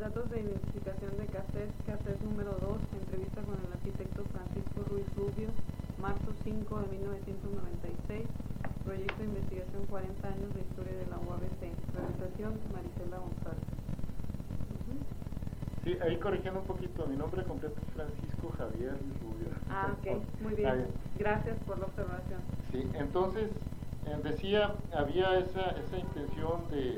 datos de identificación de cassette número 2, entrevista con el arquitecto Francisco Ruiz Rubio, marzo 5 de 1996, proyecto de investigación 40 años de historia de la UABC, realización Marisela González. Sí, ahí corrigiendo un poquito, mi nombre completo es Francisco Javier Ruiz Rubio. Ok, muy bien. Gracias por la observación. Sí, entonces, decía, había esa intención de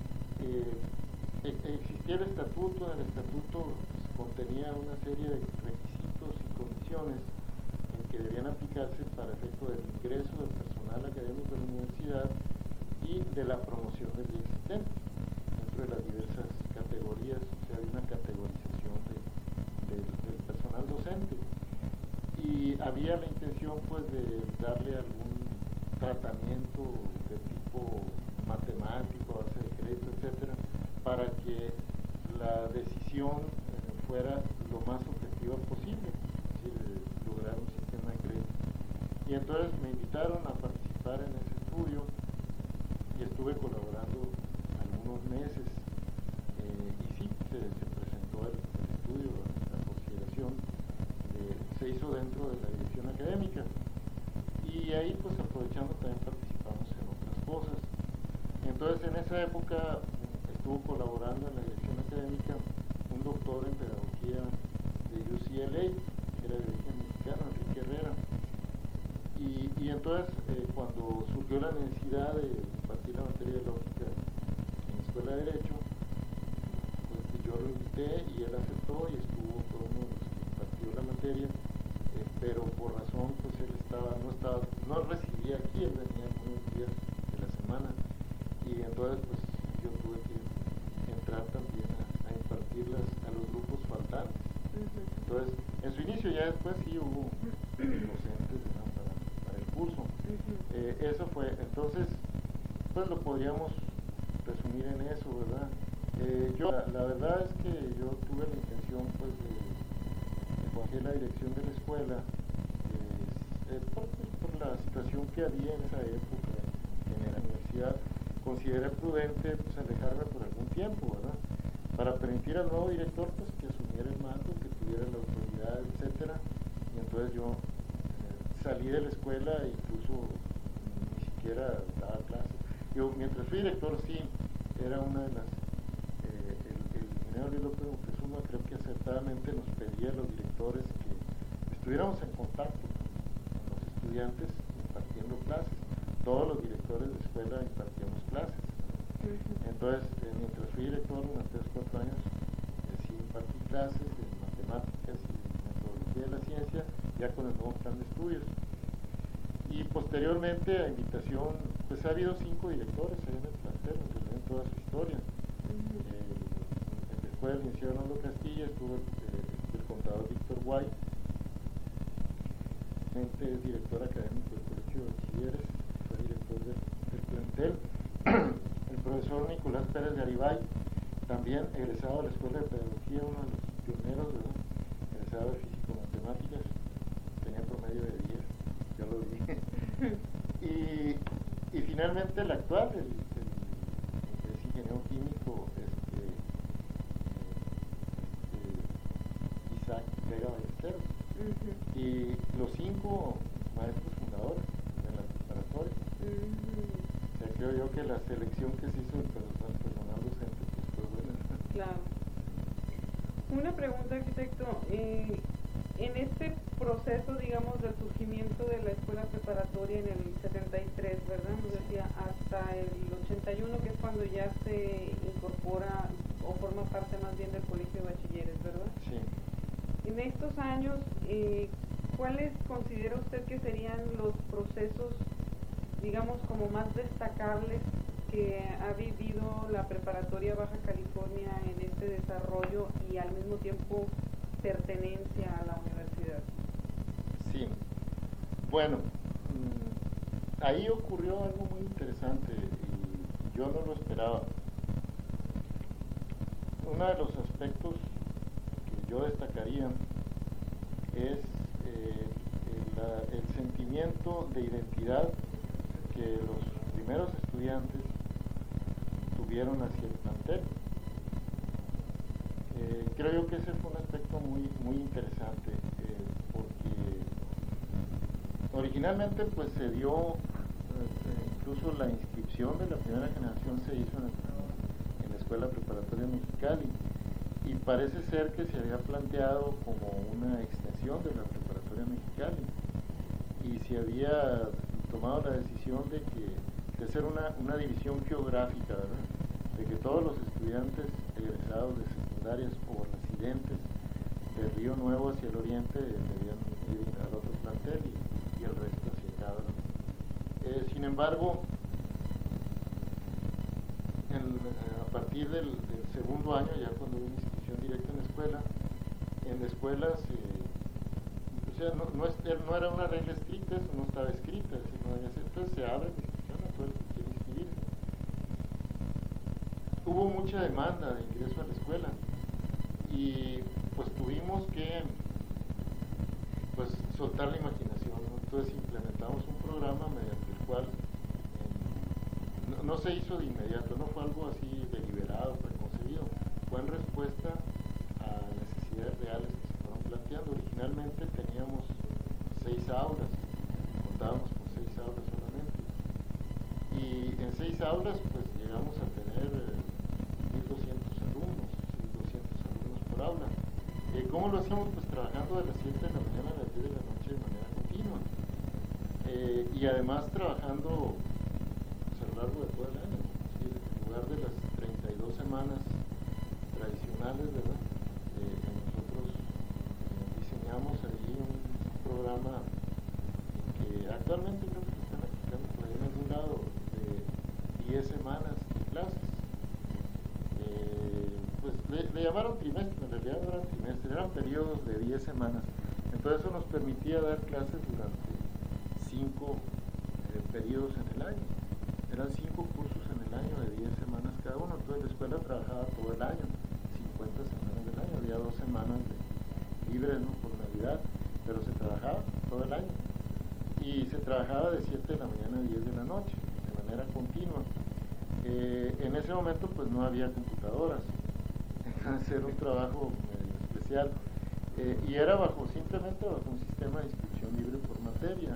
existía el estatuto. En el estatuto pues, contenía una serie de requisitos y condiciones en que debían aplicarse para efecto del ingreso del personal académico de la universidad y de la promoción del día existente dentro de las diversas categorías. O sea, hay una categorización del personal docente y había la intención pues de darle algún tratamiento de tipo matemático, base de crédito, etcétera, para que la decisión fuera lo más objetiva posible, es decir, lograr un sistema de crédito. Y entonces me invitaron a participar en ese estudio y estuve colaborando algunos meses y sí, se presentó el estudio, la consideración, se hizo dentro de la dirección académica y ahí pues aprovechando también participamos en otras cosas. Entonces en esa época estuvo colaborando en la dirección académica un doctor en pedagogía de UCLA, que era de origen mexicano, Enrique Herrera, y entonces cuando surgió la necesidad de impartir la materia de lógica en la Escuela de Derecho, pues yo lo invité y él aceptó y estuvo todo uno de los que impartió la materia, pero por razón pues él no residía aquí, él venía algunos días de la semana y entonces pues yo tuve que entrar también a impartirlas a los grupos faltantes. Entonces en su inicio, ya después sí hubo docentes, ¿no?, para el curso. Eso fue, entonces pues lo podríamos resumir en eso, ¿verdad? Yo la verdad es que yo tuve la intención pues de coger la dirección de la escuela por la situación que había en esa época en la universidad. Consideré prudente pues alejarme por algún tiempo, ¿verdad?, para permitir al nuevo director pues que asumiera el mando, que tuviera la autoridad, etcétera. Y entonces yo salí de la escuela e incluso ni siquiera daba clases. Yo mientras fui director sí era una de las el ingeniero Luis López Moctezuma creo que acertadamente nos pedía a los directores que estuviéramos en contacto con los estudiantes impartiendo clases. Todos los directores de escuela impartíamos clases. Entonces, mientras fui director durante 3 o 4 años, sí impartí clases de matemáticas y de metodología de la ciencia, ya con el nuevo plan de estudios. Y posteriormente, a invitación, pues ha habido 5 directores ahí en el plantel, en toda su historia. Después del licenciado Arnoldo Castilla estuvo el contador Víctor White, es director académico del Colegio de Bachilleres, fue director del plantel. El profesor Nicolás Pérez Garibay, también egresado de la Escuela de Pedagogía, uno de los pioneros, ¿verdad?, egresado de Físico-Matemáticas, tenía promedio de 10, yo lo vi. Y finalmente el actual, es ingeniero químico, Isaac Vega Ballesteros. Y los 5 maestros fundadores de la preparatoria. O sea, creo yo que la selección que se hizo del personal docente pues fue buena. Claro. Una pregunta, arquitecto. En este proceso, digamos, del surgimiento de la escuela preparatoria en el 73, ¿verdad? Nos decía hasta el 81, que es cuando ya se incorpora o forma parte más bien del Colegio de Bachilleres, ¿verdad? Sí. En estos años, ¿cuáles considera usted que serían los procesos, digamos, como más destacables que ha vivido la preparatoria Baja California en este desarrollo y al mismo tiempo pertenencia a la universidad? Sí, bueno, ahí ocurrió algo muy interesante y yo no lo esperaba. Uno de los aspectos que yo destacaría es el sentimiento de identidad que los primeros estudiantes tuvieron hacia el plantel. creo yo que ese fue un aspecto muy, muy interesante, porque originalmente pues se dio, incluso la inscripción de la primera generación se hizo en la Escuela Preparatoria Mexicali, y parece ser que se había planteado como una extensión de la Preparatoria Mexicali, y se había tomado la decisión de hacer una división geográfica, ¿verdad? De que todos los estudiantes egresados de secundarias o residentes del Río Nuevo hacia el oriente debían ir al otro plantel y el resto hacia acá, ¿verdad? Sin embargo, a partir del segundo año, ya cuando hubo inscripción directa en la escuela o sea, no era una regla estricta, eso no estaba escrita, sino entonces se abre la inscripción a todo el que quiere inscribirse. Hubo mucha demanda de ingreso a la escuela y pues tuvimos que pues soltar la imaginación, ¿no? Entonces implementamos un programa mediante el cual no se hizo de inmediato, no fue algo así deliberado, preconcebido, fue en respuesta a necesidades reales que se fueron planteando. Originalmente teníamos 6 aulas, contábamos con 6 aulas solamente, y en 6 aulas pues llegamos a tener 1.200 alumnos por aula. ¿Cómo lo hacíamos? Pues trabajando de las 7 de la mañana a las 10 de la noche de manera continua, y además trabajando pues, a lo largo de todo el año, ¿sí? En lugar de las 32 semanas tradicionales, ¿verdad? Nosotros diseñamos ahí un programa que actualmente creo que están aplicando por ahí en algún lado, de 10 semanas de clases. Pues le llamaron trimestre, en realidad no eran trimestres, eran periodos de 10 semanas. Entonces eso nos permitía dar clases durante 5 periodos en el año. Eran 5 cursos en el año de 10 semanas cada uno. Entonces la escuela trabajaba todo el año, 50 semanas del año, había 2 semanas libres, ¿no? Por Navidad, pero se trabajaba todo el año. Y se trabajaba de 7 de la mañana a 10 de la noche, de manera continua. En ese momento pues no había computadoras, hacer un trabajo especial, y era simplemente bajo un sistema de inscripción libre por materia.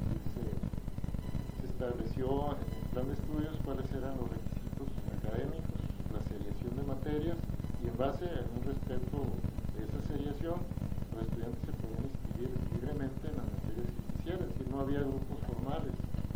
Se estableció en el plan de estudios cuáles eran los requisitos académicos, la seriación de materias, y en base a un respeto de esa seriación los estudiantes se podían inscribir libremente en las materias que quisieran, es decir, no había grupos formales,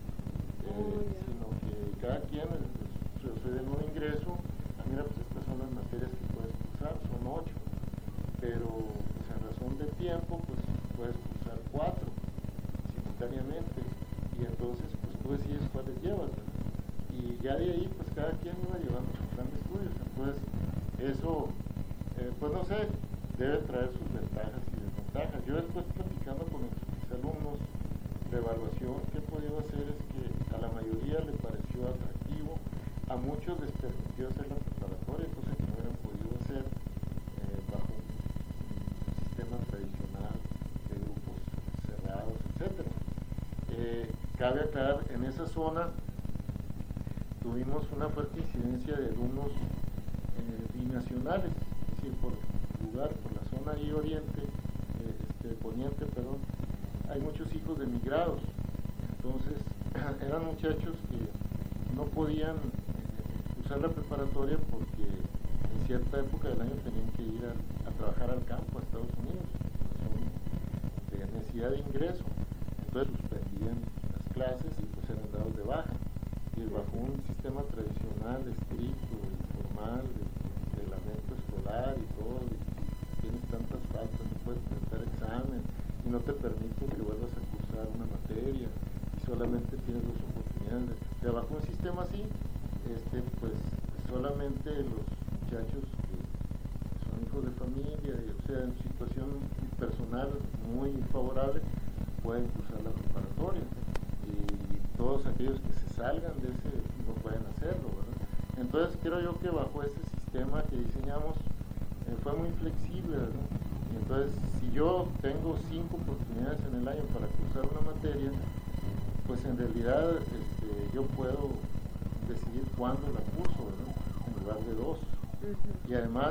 sino que cada quien, pues, yo soy de nuevo ingreso, mira, pues estas son las materias que puedes cursar, son 8, pero pues en razón de tiempo, pues puedes cursar 4 simultáneamente, y entonces pues tú decides cuáles llevas, ¿verdad? Y ya de ahí pues cada quien iba llevando su plan de estudios. Entonces eso, pues no sé, debe traer sus ventajas y desventajas. Yo después platicando con mis alumnos de evaluación, que he podido hacer es que a la mayoría le pareció atractivo, a muchos les permitió hacer la preparatoria, cosas que no hubieran podido hacer bajo un sistema tradicional de grupos cerrados, etc. Cabe aclarar, en esa zona tuvimos una fuerte incidencia de alumnos binacionales, es decir, por lugar, por la zona ahí oriente, poniente, perdón, hay muchos hijos de migrados. Entonces eran muchachos que no podían usar la preparatoria porque en cierta época del año tenían que ir a trabajar al campo a Estados Unidos, de necesidad de ingreso. Entonces suspendían las clases y pues eran dados de baja, y bajo un sistema tradicional estricto, formal, de lamento escolar y todo, y tienes tantas faltas, no puedes presentar examen y no te permiten que vuelvas a cursar una materia y solamente tienes 2 oportunidades de bajo un sistema así, pues solamente los muchachos que son hijos de familia, o sea, en situación personal muy favorable, pueden cursar la preparatoria, y todos aquellos que se salgan de ese no pueden hacerlo, ¿verdad? Entonces creo yo que bajo ese sistema que diseñamos fue muy flexible, ¿verdad? Y entonces si yo tengo 5 oportunidades en el año para cursar una materia, pues en realidad yo puedo decidir cuándo la curso, ¿verdad? En lugar de 2. Y además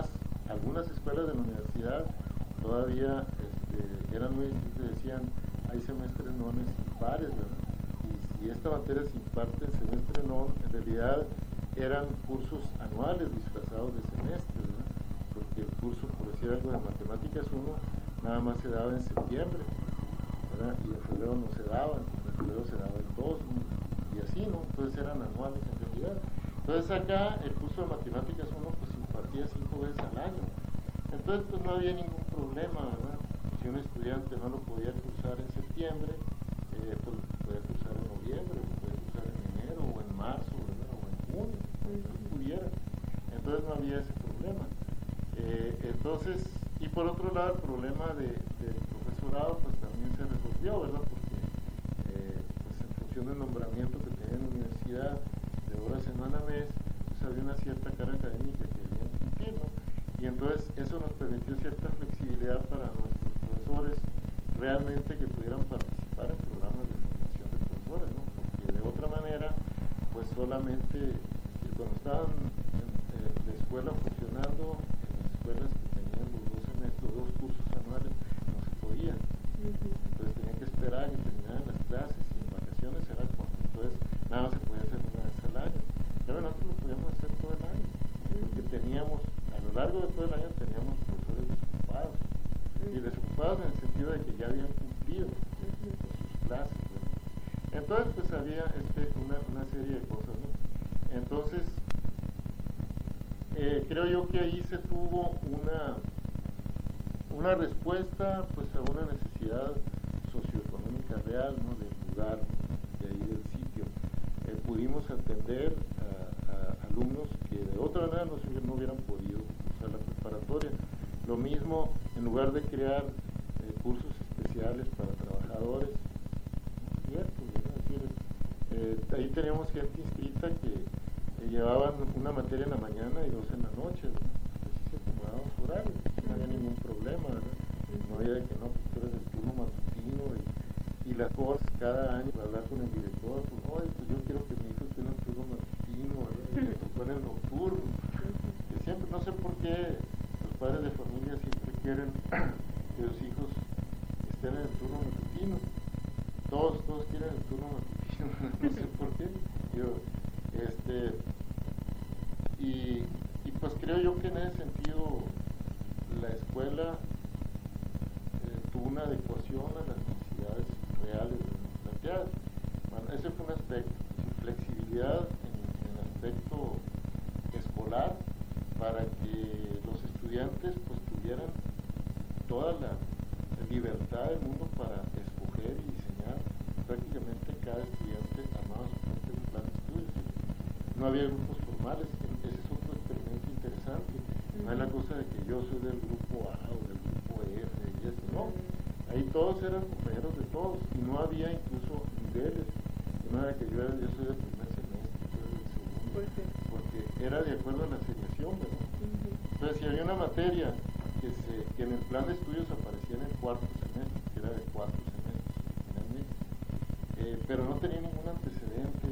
algunas escuelas de la universidad todavía eran muy estrictas, decían hay semestres nones impares, ¿verdad? Y si esta materia se imparte en semestre non, en realidad eran cursos anuales disfrazados de semestres, ¿verdad? Porque el curso, por decir algo, de matemáticas 1 nada más se daba en septiembre, ¿verdad? Y en febrero no se daba, en febrero se daba en 2, ¿no? Y así, ¿no? Entonces eran anuales en realidad. Entonces acá el curso de matemáticas 1 pues se impartía 5 veces al año. Entonces pues no había ningún problema, ¿verdad? Si un estudiante no lo podía cursar en septiembre, pues lo podía cursar en noviembre, lo podía cursar en enero o en marzo, ¿verdad? O en junio, si pudiera. Entonces no había ese problema. Entonces, y por otro lado el problema del profesorado pues también se resolvió, ¿verdad? Porque pues en función del nombramiento que tenía en la universidad de hora, semana, mes, pues había una cierta carga académica que debían cumplir, ¿no? Y entonces eso nos permitió cierta flexibilidad para nuestros profesores realmente que pudieran participar en programas de formación de profesores, ¿no? Porque de otra manera pues solamente cuando estaban en la escuela funcionando, en las escuelas que tenían los 2 semestres, 2 cursos anuales, no se podía. Entonces tenían que esperar que terminaran las clases y en vacaciones era cuando entonces nada más se podía hacer una vez al año. Pero nosotros lo podíamos hacer todo el año, porque teníamos, a lo largo de todo el año teníamos profesores desocupados. Y desocupados en el sentido de que ya habían cumplido con sus clases, ¿verdad? Entonces pues había una serie de cosas, ¿no? Entonces creo yo que ahí se tuvo una respuesta pues a una necesidad socioeconómica real, ¿no? Del lugar de ahí del sitio. Pudimos atender a alumnos que de otra manera no hubieran podido cursar la preparatoria. Lo mismo, en lugar de crear cursos especiales para trabajadores, cierto, ahí teníamos gente inscrita que llevaban una materia en la mañana y 2 en la noche, ¿verdad? Así se acomodaban su horario, no había ningún problema, ¿verdad? No había de que no, pues tú eres del turno matutino y las cosas cada año para hablar con el director, pues, oye, pues yo quiero que mi hijo esté en el turno matutino, ¿verdad? Y me tocó en el nocturno, que siempre, no sé por qué los padres de familia siempre quieren que los hijos estén en el turno matutino, todos quieren el turno matutino, no sé por qué. Y pues creo yo que en ese sentido la escuela tuvo una adecuación a las necesidades reales planteadas. Bueno, ese fue un aspecto, flexibilidad en el aspecto escolar para que los estudiantes pues tuvieran toda la libertad del mundo para escoger y diseñar. Prácticamente cada estudiante armaba su propio plan de estudios. No había grupos formales, ese es otro experimento interesante. No es la cosa de que yo soy del grupo A o del grupo F y esto, no. Ahí todos eran compañeros de todos y no había incluso niveles. No era que yo soy del primer semestre, yo era del segundo, porque era de acuerdo a la seriación, ¿verdad? Entonces, si había una materia que en el plan de estudios aparecía en el 4º semestre, que era de 4 semestres finalmente, pero no tenía ningún antecedente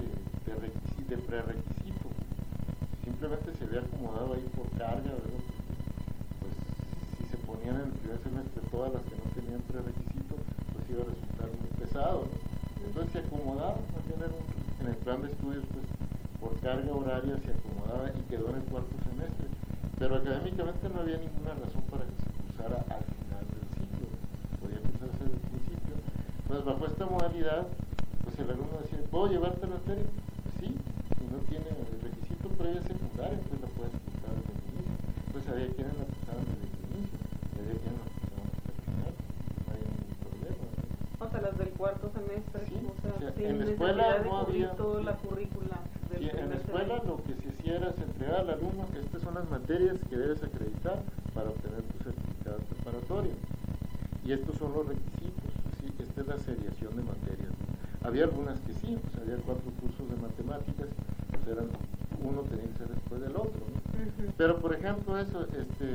de prerequisito, simplemente se había acomodado ahí por carga, ¿verdad? Pues si se ponían en el primer semestre todas las que no tenían prerequisito, pues iba a resultar muy pesado, ¿no? Entonces se acomodaba, en el plan de estudios, pues por carga horaria se acomodaba y quedó en el 4º semestre, pero académicamente no había ninguna razón para que se cursara al final del ciclo, podía cursarse desde el principio. Entonces bajo esta modalidad, pues el alumno decía, ¿puedo llevarte la materia? Pues sí, si no tiene el requisito previo secundario, pues la puedes cursar desde el inicio. Pues había quienes la cursaban desde el inicio, y había quienes la cursaban hasta el final, no había ningún problema, ¿no? O sea, las del 4º semestre, Sí, o sea, sin en la escuela necesidad de no cubrir había, toda la currícula del sí, en la primer escuela semestre. lo que se hacía era se entregaba al alumno, estas son las materias que debes acreditar para obtener tu certificado preparatorio. Y estos son los requisitos, ¿sí? Esta es la seriación de materias, ¿no? Había algunas que sí, pues había 4 cursos de matemáticas, pues uno tenía que ser después del otro, ¿no? Pero por ejemplo eso,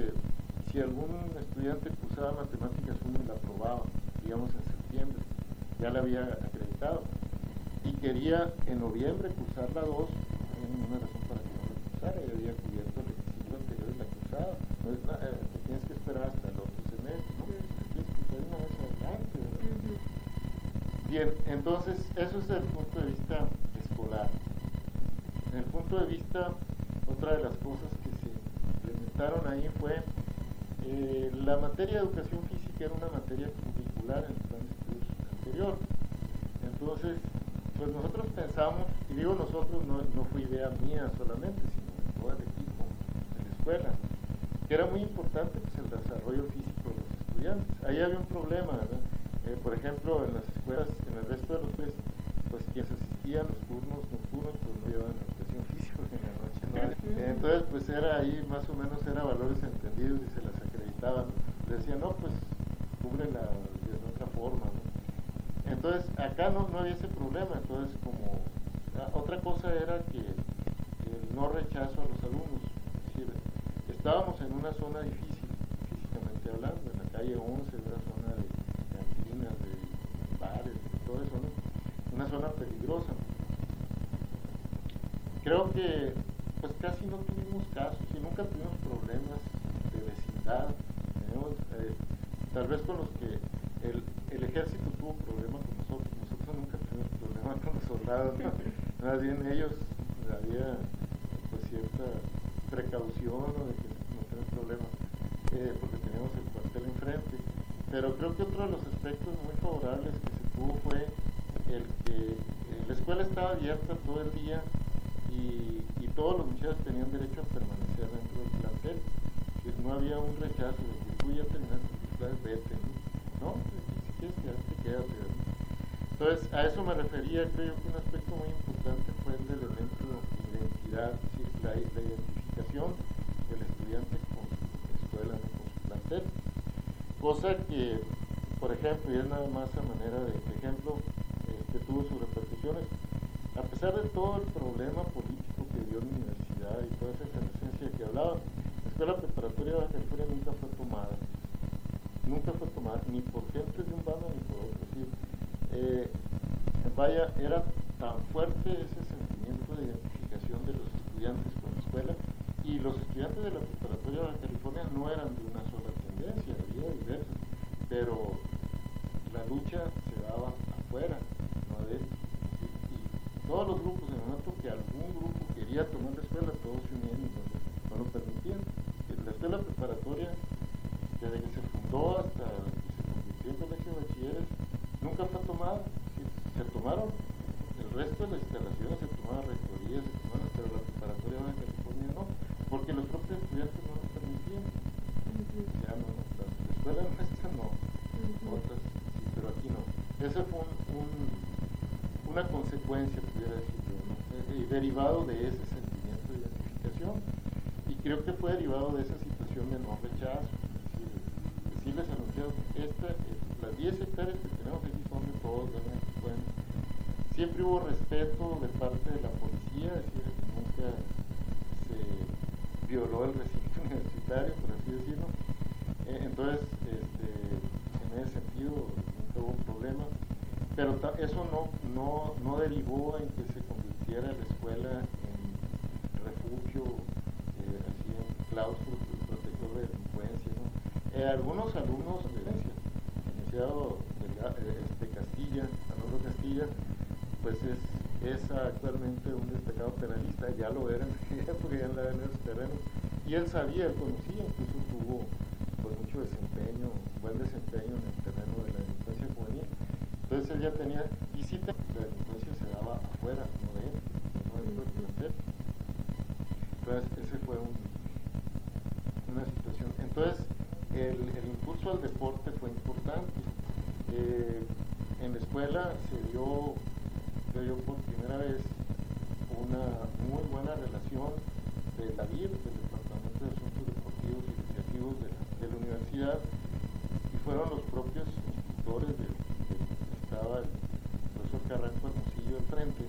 si algún estudiante cursaba matemáticas 1 y la aprobaba, digamos en septiembre, ya la había acreditado, y quería en noviembre cursar la 2, no había ninguna razón para que no la cursara, y había cubierto el requisito anterior y la cursaba. Bien, entonces eso es desde el punto de vista escolar. En el punto de vista, otra de las cosas que se implementaron ahí fue la materia de educación física era una materia curricular en el plan de estudios anterior. Entonces, pues nosotros pensamos, y digo nosotros, no fue idea mía solamente, sino de todo el equipo de la escuela, que era muy importante pues, el desarrollo físico de los estudiantes. Ahí había un problema, ¿verdad? Por ejemplo, en las escuelas, en el resto de los pues quienes asistían los turnos nocturnos pues no llevaban educación física, porque en la noche no hay. Entonces pues era ahí, más o menos era valores entendidos y se las acreditaban. Le decían, no, pues cúbrela de otra forma, ¿no? Entonces acá no había ese problema. Entonces como otra cosa era que el no rechazo a los alumnos, es decir, estábamos en una zona difícil físicamente hablando, en la calle 11, una zona de cantinas, de bares, de todo eso, ¿no? Una zona peligrosa. Creo que pues casi no tuvimos casos y nunca tuvimos problemas de vecindad. Tenemos, tal vez con los que el ejército tuvo problemas con nosotros nunca tuvimos problemas con los soldados, ¿no? Más bien ellos había pues cierta precaución, ¿no? De que no tener problemas porque teníamos el cuartel enfrente. Pero creo que otro de los aspectos muy favorables que se tuvo fue el que la escuela estaba abierta todo el día y todos los muchachos tenían derecho a permanecer dentro del plantel. No había un rechazo de que tú ya terminaste tus clases, vete, ¿no? Si quieres quedarte, quédate, ¿no? Entonces, a eso me refería. Creo que un aspecto muy importante fue el elemento de identidad, es decir, la identificación del estudiante con su escuela, ¿no? Con su plantel. Cosa que, por ejemplo, y es nada más a manera de ejemplo, tuvo sus repercusiones. A pesar de todo el problema político que dio la universidad y toda esa efervescencia que hablaba, la escuela preparatoria de Baja California nunca fue tomada, ni por gente de un bando ni por otro. Es decir, vaya, era tan fuerte ese sentimiento de identificación de los estudiantes con la escuela, y los estudiantes de la preparatoria de Baja California no eran de una sola tendencia, había diversas, pero la lucha se daba afuera, no adentro. Y todos los grupos, en el momento que algún grupo quería tomar la escuela, todos se unían y no lo permitían. La escuela preparatoria, desde que se fundó hasta que se convirtió en colegio de bachilleres, nunca fue tomada. Se tomaron el resto de las instalaciones, se tomaban rectorías, pero la preparatoria de Baja California no, porque los propios estudiantes no lo permitían. Ya no, la escuela nuestra no, otras sí, pero aquí no. Esa fue una consecuencia, pudiera decirlo, ¿no? Derivado de ese sentimiento de identificación, y creo que fue derivado de esa situación de no rechazo. Decirles a los niños, las 10 hectáreas que tenemos aquí son de todos, ¿verdad? Bueno, siempre hubo respeto de parte de la policía, es decir, nunca se violó el recinto universitario, por así decirlo. Entonces, en ese sentido, nunca hubo problema, pero eso no derivó en que se convirtiera la escuela en refugio, así en claustro protector de delincuencia, ¿no? Algunos alumnos de el licenciado Castilla, Alonso Castilla, pues es actualmente un destacado penalista, ya lo era porque ya andaba en esos terrenos, y él conocía, incluso tuvo pues mucho desempeño, buen desempeño en el terreno de la delincuencia juvenil. Entonces él ya tenía, y sí, la delincuencia se daba afuera, no dentro del plantel. Entonces ese fue una situación. Entonces el impulso al deporte fue importante. En la escuela se dio, creo yo, por primera vez una muy buena relación de la DIR, del Departamento de Asuntos Deportivos y Recreativos de la universidad, y fueron los propios instructores estaba el profesor Carranco Hermosillo al frente,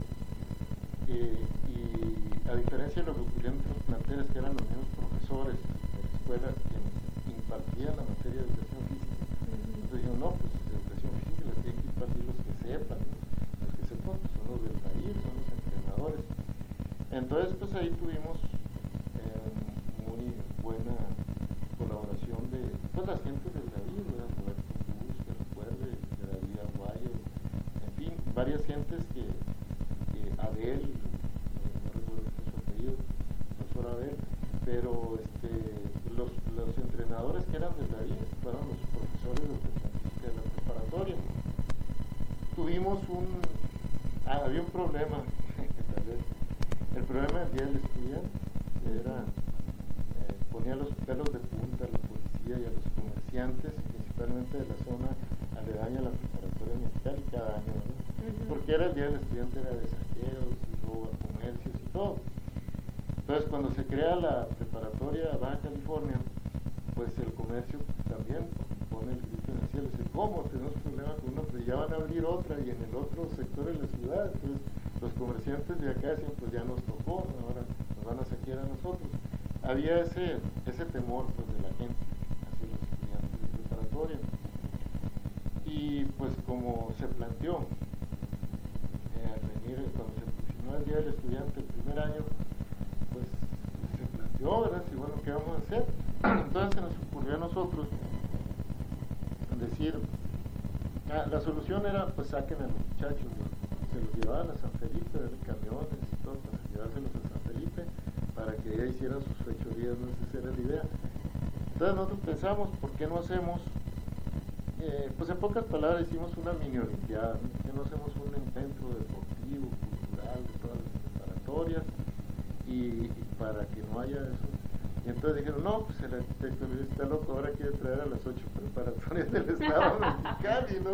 y a diferencia de lo que ocurría en otros planteles, que eran los mismos profesores de la escuela quienes impartían la materia de educación física, entonces dijeron, no, pues educación física la tienen que impartir los que sepan, ¿no? Los que sepan pues, son los del país, son los entrenadores. Entonces pues ahí tuvimos muy buena colaboración de pues las gentes de la vida, Roberto Cruz, que recuerde, de David Aguayo, en varias gentes que Abel, no recuerdo su apellido, profesor Abel, pero los entrenadores que eran desde ahí fueron los profesores de la preparatoria. Tuvimos había un problema, tal vez, el problema del día del estudiante, que era, ponía los pelos de punta a la policía y a los comerciantes, principalmente de la zona aledaña a la preparatoria Mexicali cada año, ¿no? Porque era el día del estudiante, era de saqueos y robo a comercios y todo. Entonces, cuando se crea la preparatoria Baja California, pues el comercio también pone el grito en el cielo, dice, ¿cómo? Tenemos problemas con una, pero ya van a abrir otra y en el otro sector de la ciudad. Entonces los comerciantes de acá decían, pues ya nos tocó, ahora nos van a saquear a nosotros. Había ese temor pues de la gente hacia los estudiantes de preparatoria. Y pues como se planteó al venir, cuando se aproximó el día del estudiante el primer año, pues se planteó, ¿verdad? Si bueno, ¿qué vamos a hacer? Entonces se nos ocurrió a nosotros decir, la solución era, pues saquen a los muchachos, ¿no? Se los llevaban a San Felipe, en camiones y todo, para llevárselos a San Felipe, para que ella hiciera sus fechorías, no sé si era la idea. Entonces nosotros pensamos, ¿por qué no hacemos, pues en pocas palabras hicimos una mini olimpiada, ¿no? ¿Por qué no hacemos un encuentro deportivo, cultural, de todas las preparatorias, y para que no haya eso? Y entonces dijeron, no, pues el arquitecto está loco, ahora quiere traer a las 8 preparatorias del estado Mexicali, ¿no?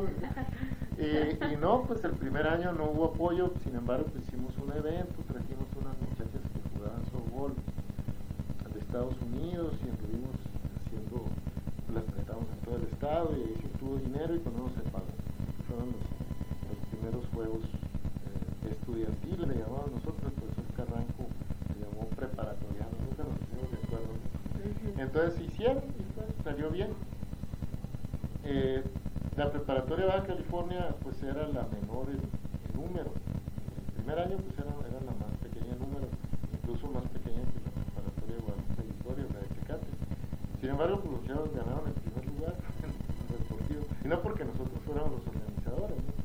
Y no, pues el primer año no hubo apoyo, sin embargo, pues hicimos un evento, trajimos unas muchachas que jugaban softball de Estados Unidos y anduvimos haciendo, las presentamos en todo el estado y ahí se obtuvo dinero y con eso se pagó. Fueron los primeros juegos estudiantiles, le llamamos nosotros, pues el Carranco se llamó preparatoriano, nunca nos pusimos de acuerdo. Entonces se hicieron y pues, salió bien. La preparatoria Baja California pues era la menor en número. El primer año pues era la más pequeña en número, incluso más pequeña que la preparatoria Guadalupe Victoria, la de Tecate. Sin embargo, pues los chavos ganaron el primer lugar en el deportivo, y no porque nosotros fuéramos los organizadores, ¿no?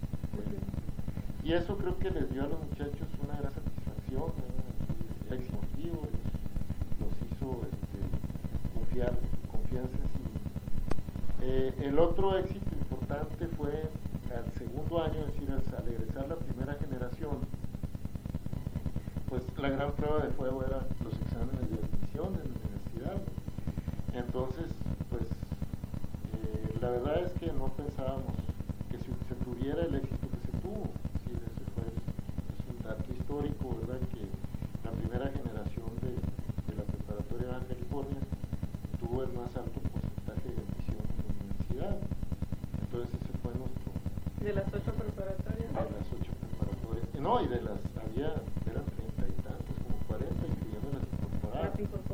Y eso creo que les dio a los muchachos una gran satisfacción, el deportivo los hizo confiar, confianza en sí. El otro éxito importante fue al segundo año, es decir, al egresar la primera generación, pues la gran prueba de fuego era los exámenes de admisión en la universidad. Entonces, pues la verdad es que no pensábamos que se tuviera el éxito que se tuvo. Sí, ese es un dato histórico, ¿verdad? Que la primera generación de la preparatoria Baja California tuvo el más alto porcentaje de admisión en la universidad. Entonces ese fue nuestro... ¿De las 8 preparatorias? De las 8 preparatorias. No, y de las, eran 30 y tantos, como 40, incluyendo las incorporadas.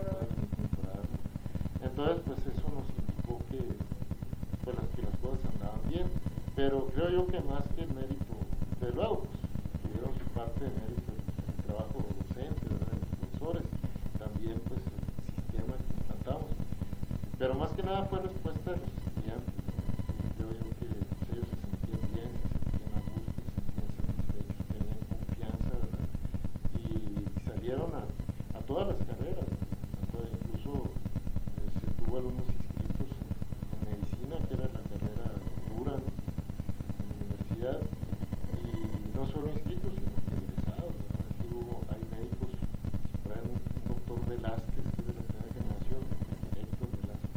Entonces, pues eso nos indicó que las cosas andaban bien. Pero creo yo que más que el mérito, de luego, pues tuvieron su parte de mérito el trabajo docente, ¿verdad? Los profesores, también pues el sistema que implantamos. Pero más que nada fue respuesta de los estudiantes. Creo yo que pues, ellos se sentían bien, se sentían a gusto, se sentían satisfechos, tenían confianza, ¿verdad? Y salieron a todas las carreras, incluso se tuvo alumnos inscritos en medicina, que era la carrera dura, ¿no? En la universidad, y no solo inscritos, sino que egresados, ¿no? Hay médicos, por ejemplo, un doctor Velázquez, que es de la primera generación, Héctor Velázquez,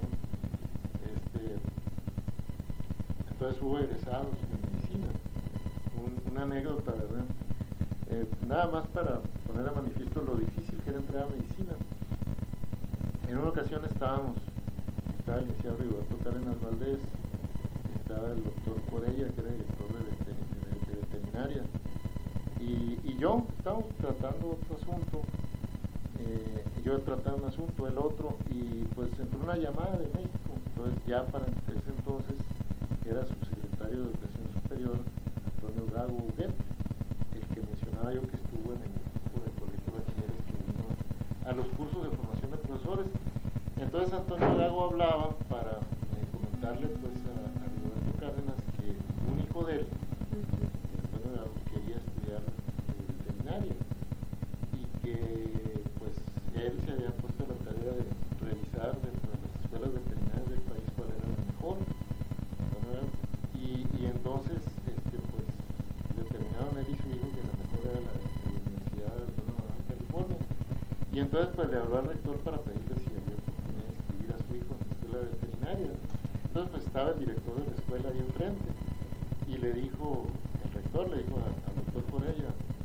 entonces hubo egresados en medicina. Una anécdota, ¿verdad? Nada más para poner a manifiesto lo difícil que era entrar a medicina. En una ocasión estaba el licenciado Rigoberto Cárdenas Valdés, estaba el doctor Corella, que era director de veterinaria, y yo estábamos tratando otro asunto, yo trataba un asunto, el otro, y pues entró una llamada de México. Entonces ya para ese entonces era subsecretario de Educación Superior Antonio Gago Huguet, el que mencionaba yo que estuvo en el equipo del Colegio de Bachilleres que vino a los cursos de formación de profesores. Entonces Antonio Gago hablaba para comentarle pues a Rigoberto Cárdenas que un hijo de él entonces pues le habló al rector para pedirle si había oportunidad de inscribir a su hijo en la escuela veterinaria. Entonces pues estaba el director de la escuela ahí enfrente y le dijo, el rector le dijo al doctor Corella,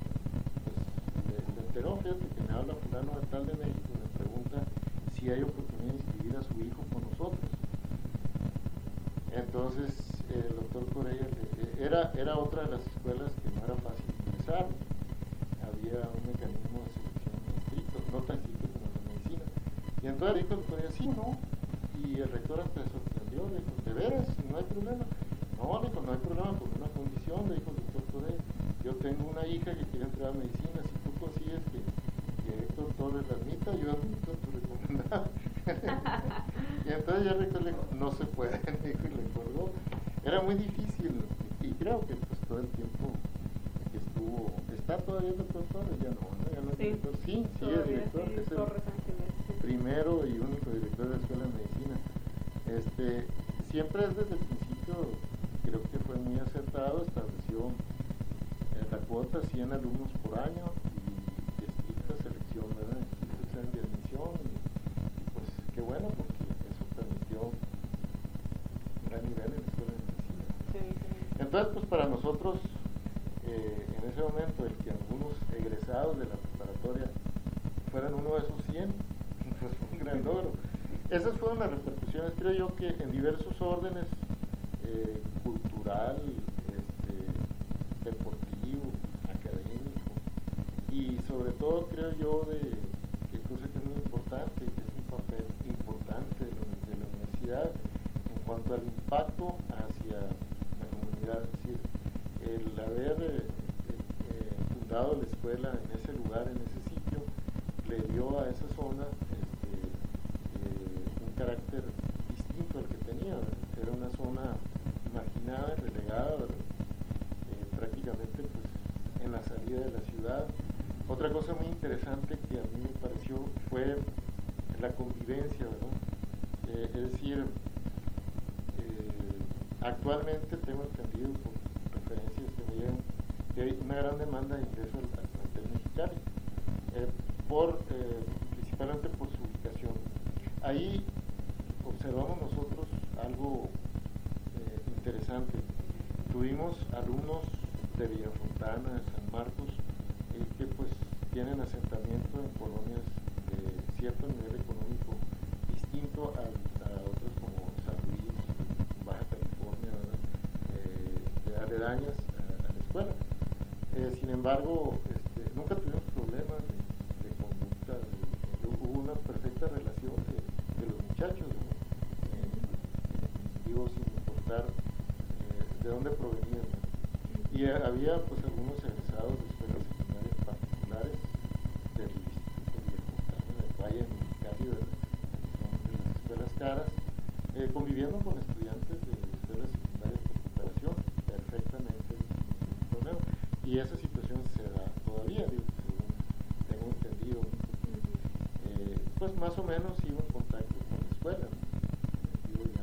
pues le enteró, fíjate que me habla fulano de tal de México y me pregunta si hay oportunidad de inscribir a su hijo con nosotros. Entonces el doctor Corella era otra de las escuelas que no era fácil ingresar, había un mecanismo de selección estricto, no tan estricto como la medicina. Y entonces dijo el doctor, sí, no, y el rector hasta se sorprendió, le dijo, ¿de veras? ¿No hay problema? No, le dijo, no hay problema con una condición, le dijo el doctor Corella, yo tengo una hija que quiere entrar a medicina, si tú consigues que Héctor Torres la admita, yo admito tu recomendado. Y entonces ya el rector le dijo, no se puede, le dijo, y le colgó. Era muy difícil, y creo que pues todo el tiempo que estuvo, ¿está todavía el doctor Torres? Ya no, ya no es director. Sí, es director, sí, es el primero y único director de la Escuela de Medicina. Siempre desde el principio creo que fue muy acertado, estableció la cuota 100 alumnos por año y estricta selección, ¿verdad? Examen de admisión y pues qué bueno porque eso permitió un gran nivel en la Escuela de Medicina. Sí. Entonces pues para nosotros en ese momento el que algunos egresados de la preparatoria fueran uno de esos 100 pues fue un gran logro. Esas fueron las repercusiones, creo yo, que en diversos órdenes, cultural, deportivo, académico, y sobre todo creo yo que cosa que es muy importante, que es un papel importante de la universidad en cuanto al impacto hacia la comunidad, es decir, el haber fundado la escuela en ese lugar, en ese sitio, le dio a esa zona un carácter distinto al que tenía, ¿verdad? Era una zona marginada, relegada, prácticamente pues en la salida de la ciudad. Otra cosa muy interesante que a mí me pareció fue la convivencia, ¿verdad? Es decir, actualmente tengo entendido por referencias que me llegan que hay una gran demanda de ingreso al plantel mexicano, principalmente por su ubicación. Ahí observamos nosotros algo interesante. Tuvimos alumnos de Villafontana, de San Marcos, que pues tienen asentamiento en colonias de cierto nivel económico distinto a otros como San Luis, Baja California, ¿verdad? Aledañas a la escuela. Sin embargo, nunca tuvimos problemas de conducta, hubo una perfecta relación de los muchachos, ¿no? Digo, sin importar de dónde provenían, ¿no? Y había pues algunos egresados de escuelas secundarias particulares del Instituto Villafontana, del Valle de Mexicali, ¿verdad? Son de las escuelas caras, conviviendo con estudiantes de escuelas secundarias por preparación, perfectamente sin problema. Y esa situación se da todavía, digo, según tengo entendido, pues más o menos sigo en contacto con la escuela, ¿no? Digo, ya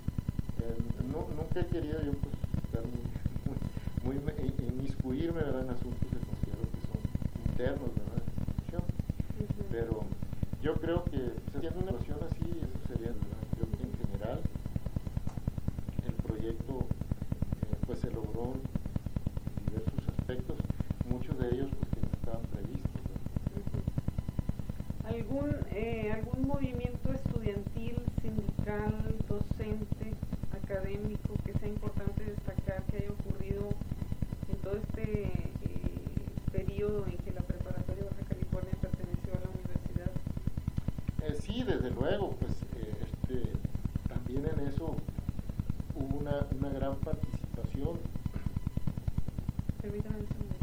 nunca he querido yo pues estar muy inmiscuirme, ¿verdad?, en asuntos que considero que son internos, ¿verdad?, de la institución. Pero yo creo que haciendo una evaluación así, eso sería, ¿verdad? Creo que en general el proyecto pues se logró en diversos aspectos, muchos de ellos pues que no estaban previstos, ¿verdad? ¿Algún movimiento estudiantil, sindical, docente, académico que sea importante destacar que haya ocurrido en todo este periodo en que la preparatoria de Baja California perteneció a la universidad? Sí, desde luego, pues también en eso hubo una gran participación. Permítame un segundo.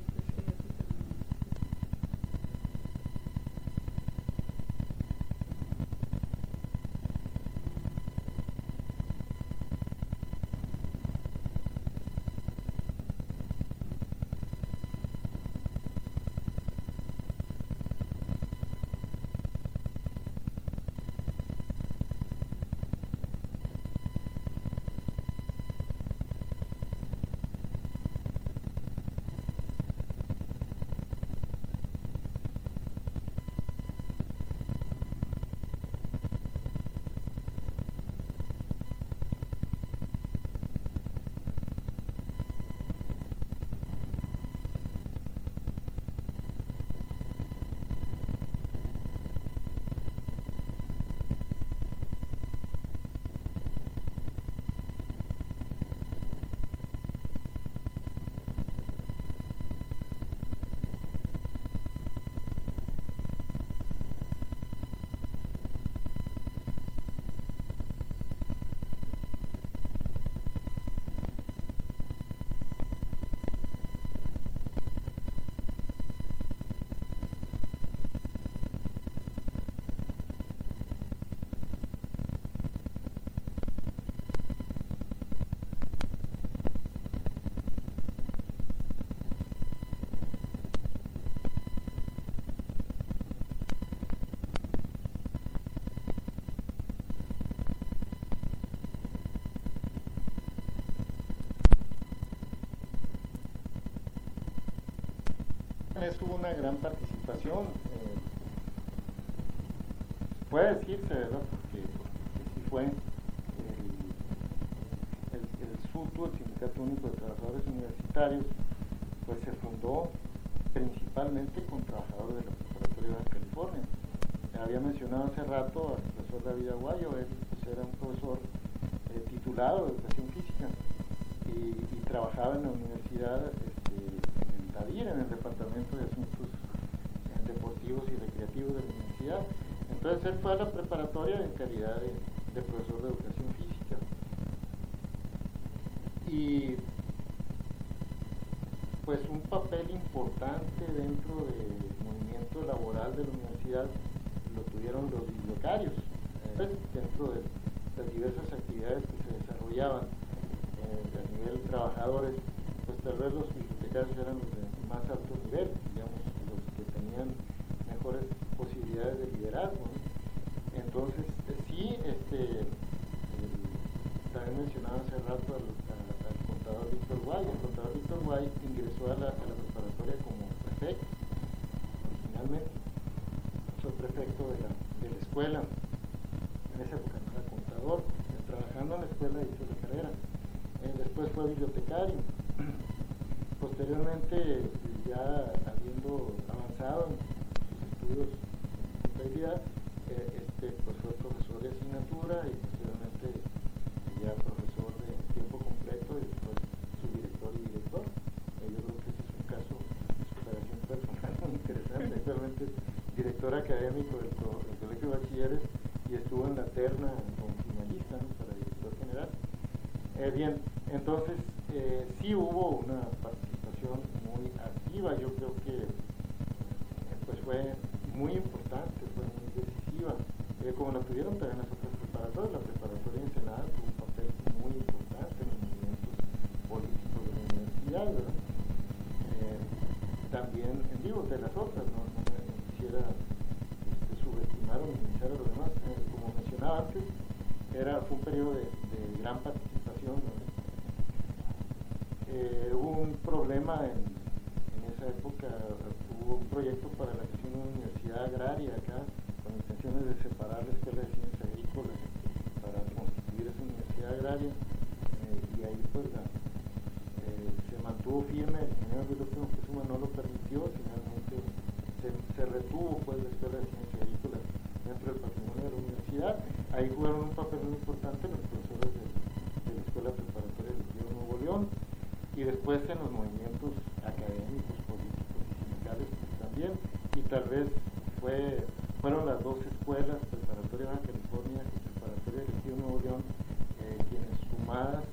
mes hubo una gran participación. Puede decirse, ¿verdad? Porque sí fue el SUTU, el Sindicato Único de Trabajadores Universitarios, pues se fundó principalmente con trabajadores de la Preparatoria de Baja California. Había mencionado hace rato al profesor David Aguayo. Él pues, era un profesor titulado de Educación Física y trabajaba en la universidad, en el DADIR, en el Departamento de Asuntos Deportivos y Recreativos de la universidad. Entonces él fue a la preparatoria en calidad de profesor de Educación Física. Y pues un papel importante dentro del movimiento laboral de la universidad lo tuvieron los bibliotecarios, dentro de las diversas actividades que se desarrollaban a nivel de trabajadores. Pues tal vez los bibliotecarios eran los de más alto nivel, digamos, los que tenían mejores posibilidades de liderazgo, ¿no? Entonces sí, también mencionaba hace rato al contador Víctor Guay. El contador Víctor Guay ingresó a la preparatoria como prefecto originalmente. Fue prefecto de la escuela. En esa época no era contador, trabajando en la escuela hizo la carrera. Después fue bibliotecario. Posteriormente, ya habiendo avanzado en sus estudios de contabilidad, pues fue profesor de asignatura y posteriormente ya profesor de tiempo completo y después subdirector y director. Yo creo que ese es un caso de superación personal muy interesante. Actualmente es director académico del Colegio de Bachilleres y estuvo en la terna como finalista, ¿no?, para director general. Bien, entonces sí hubo una participación muy activa. Yo creo que pues fue muy importante, fue muy decisiva, como la tuvieron también las otras preparatorias. La preparatoria de Ensenada tuvo un papel muy importante en los movimientos políticos de la universidad, ¿verdad? También en vivo de las otras, no quisiera subestimar o minimizar a los demás. Como mencionaba antes, fue un periodo de gran participación, ¿no? Hubo un problema en esa época. Hubo un proyecto para la creación de una universidad agraria acá, con intenciones de separar la Escuela de Ciencias Agrícolas para constituir esa universidad agraria, y ahí pues se mantuvo firme. El ingeniero Augusto Moctezuma no lo permitió. Finalmente se retuvo pues la Escuela de Ciencias Agrícolas dentro del patrimonio de la universidad. Ahí jugaron un papel muy importante los profesores de la Escuela Preparatoria del Río Nuevo León, y después en los movimientos académicos, políticos y sindicales pues, también. Y tal vez fueron las dos escuelas, Preparatoria Baja California y Preparatoria del Río Nuevo León, quienes sumadas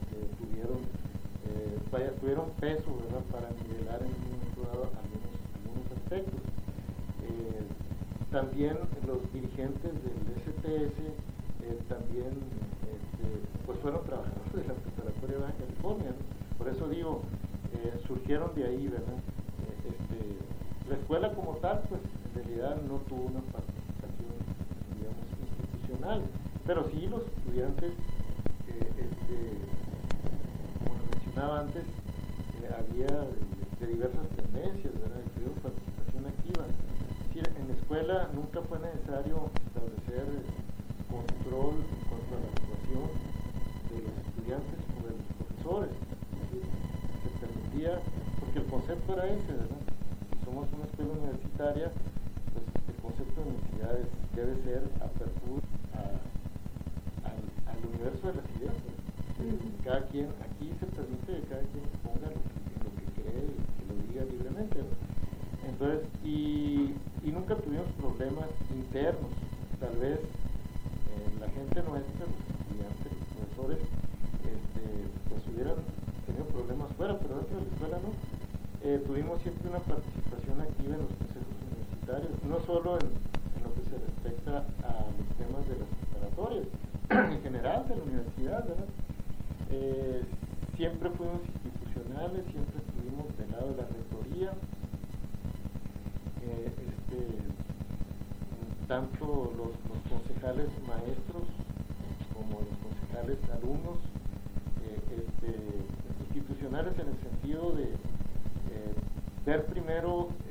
tuvieron peso, ¿verdad?, para nivelar en un momento dado algunos aspectos. También los dirigentes del STS también pues fueron trabajadores de la Preparatoria Baja California, ¿no? Por eso digo, surgieron de ahí, ¿verdad? La escuela como tal, pues en realidad no tuvo una participación, digamos, institucional, pero sí los estudiantes, como lo mencionaba antes, había de diversas tendencias, ¿verdad?, tuvieron participación activa. Es decir, en la escuela nunca fue necesario establecer control en cuanto a la actuación de los estudiantes o de los profesores. Se permitía, porque el concepto era ese, ¿verdad? Si somos una escuela universitaria, pues el concepto de universidad debe ser apertura al universo de las ideas, ¿verdad? Cada quien, aquí se permite que cada quien ponga lo que cree y que lo diga libremente, ¿no? Entonces, y nunca tuvimos problemas internos. Tal vez la gente nuestra, los estudiantes, los profesores, pues hubieran tenido problemas fuera, pero dentro de la escuela no. Tuvimos siempre una participación activa en los consejos universitarios, no solo en lo que se respecta a los temas de las preparatorias, en general de la universidad, ¿verdad? Siempre fuimos institucionales, siempre estuvimos del lado de la rectoría. Tanto los concejales maestros como los concejales alumnos, institucionales en el sentido de ver primero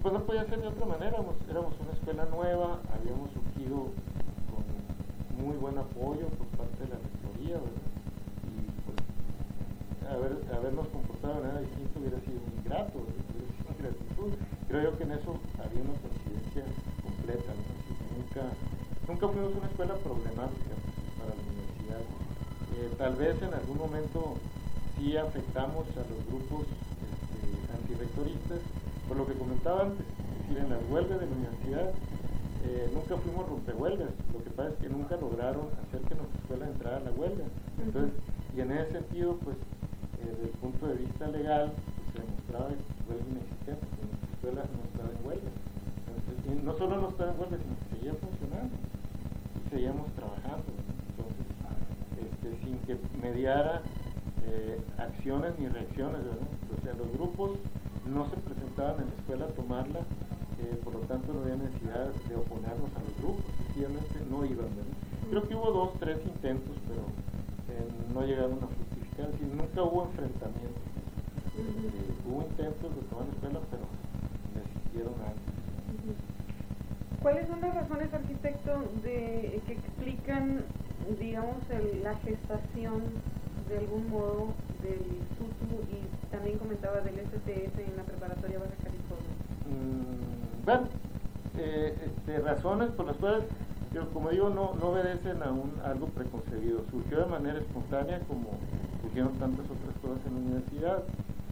pues no podía ser de otra manera, éramos una escuela nueva, habíamos surgido con muy buen apoyo por parte de la rectoría, ¿verdad? Y pues habernos comportado de manera distinta hubiera sido un ingrato, hubiera sido ingratitud. Creo yo que en eso había una coincidencia completa, ¿no? Así que nunca fuimos una escuela problemática para la universidad. Tal vez en algún momento sí afectamos a los grupos antirrectoristas, por lo que comentaba antes, es decir, en las huelgas de la universidad nunca fuimos rompehuelgas, lo que pasa es que nunca lograron hacer que nuestra escuela entrara a la huelga. Entonces, y en ese sentido, pues, desde el punto de vista legal, pues, se demostraba que huelga inexistente, que nuestra escuela no estaba en huelga. Entonces, y no solo no estaba en huelga, sino que seguía funcionando, y seguíamos trabajando, ¿no? Entonces, sin que mediara acciones ni reacciones, ¿verdad? O sea, los grupos no se presentaban en la escuela a tomarla, por lo tanto no había necesidad de oponernos a los grupos, sencillamente no iban, ¿verdad? Creo que hubo 2, 3 intentos, pero no llegaron a fructificar, es decir, nunca hubo enfrentamientos. Hubo intentos de tomar la escuela, pero desistieron antes. ¿Cuáles son las razones, arquitecto, que explican, digamos, la gestación de algún modo del SUTU y también comentaba del STS en la preparatoria Baja California? Bueno, razones por las cuales, como digo, no obedecen a algo preconcebido. Surgió de manera espontánea, como surgieron tantas otras cosas en la universidad.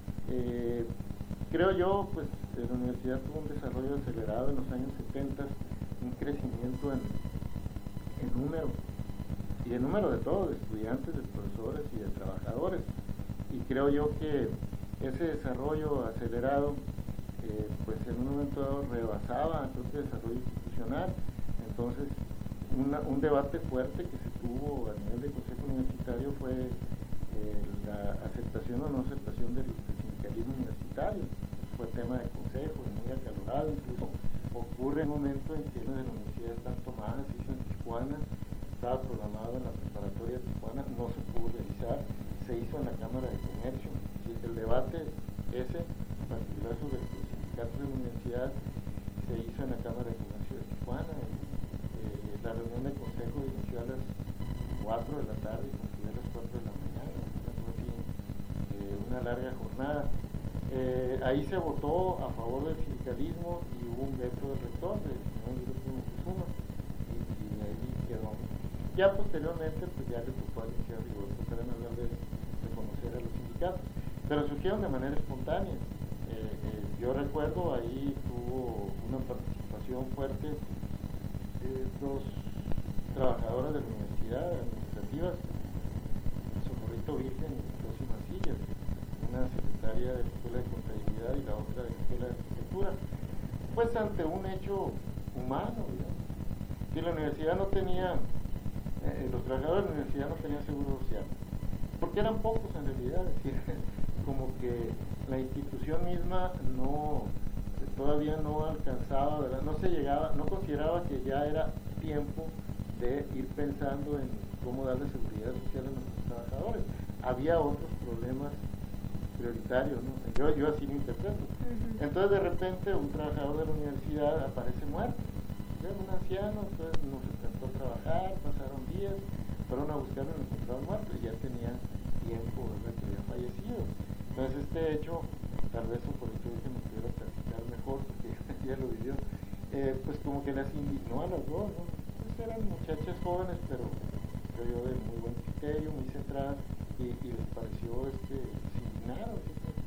Creo yo, pues, la universidad tuvo un desarrollo acelerado en los años 70, un crecimiento en número, y en número de todo, de estudiantes, de profesores y de trabajadores. Y creo yo que ese desarrollo acelerado, pues en un momento dado rebasaba el propio desarrollo institucional. Entonces, un debate fuerte que se tuvo a nivel de consejo universitario fue la aceptación o no aceptación del sindicalismo universitario. Fue tema de consejo, muy acalorado, incluso ocurre en un momento en que las universidades están tomadas, se hizo en Tijuana, estaba programado en la preparatoria de Tijuana, no se pudo realizar, se hizo en la Cámara de Comercio. El debate ese, en particular sobre los sindicatos de la universidad, se hizo en la Cámara de Comercio de Tijuana. La reunión de consejo inició a las 4 de la tarde y concluyó a las 4 de la mañana, una larga jornada. Ahí se votó a favor del sindicalismo y hubo un veto del rector, del señor Grupo Moctezuma, y ahí quedó. Ya posteriormente, pues ya le tocó al licenciado Rigoberto Cadena Valdez reconocer a los sindicatos, pero surgieron de manera espontánea. Yo recuerdo, ahí tuvo una participación fuerte dos trabajadoras de la universidad, administrativas, Socorrito Virgen y Rosy Mancillas, una secretaria de la Escuela de Contabilidad y la otra de la Escuela de Arquitectura, pues ante un hecho humano, digamos. Si la universidad no tenía, los trabajadores de la universidad no tenían seguro social, porque eran pocos en realidad, es decir, como que la institución misma todavía no alcanzaba, ¿verdad? No se llegaba, no consideraba que ya era tiempo de ir pensando en cómo darle seguridad social a nuestros trabajadores. Había otros problemas prioritarios, ¿no? Yo así lo interpreto. Entonces de repente un trabajador de la universidad aparece muerto, era un anciano, entonces nos intentó trabajar, pasaron días, fueron a buscarlo y lo encontraron muerto y ya tenía tiempo, ¿verdad?, que había fallecido. Entonces este hecho, tal vez por eso dije me pudiera platicar mejor porque ya lo vivió, pues como que las indignó a las dos, ¿no? Pues eran muchachas jóvenes, pero creo yo de muy buen criterio, muy centradas, y les pareció se indignaron,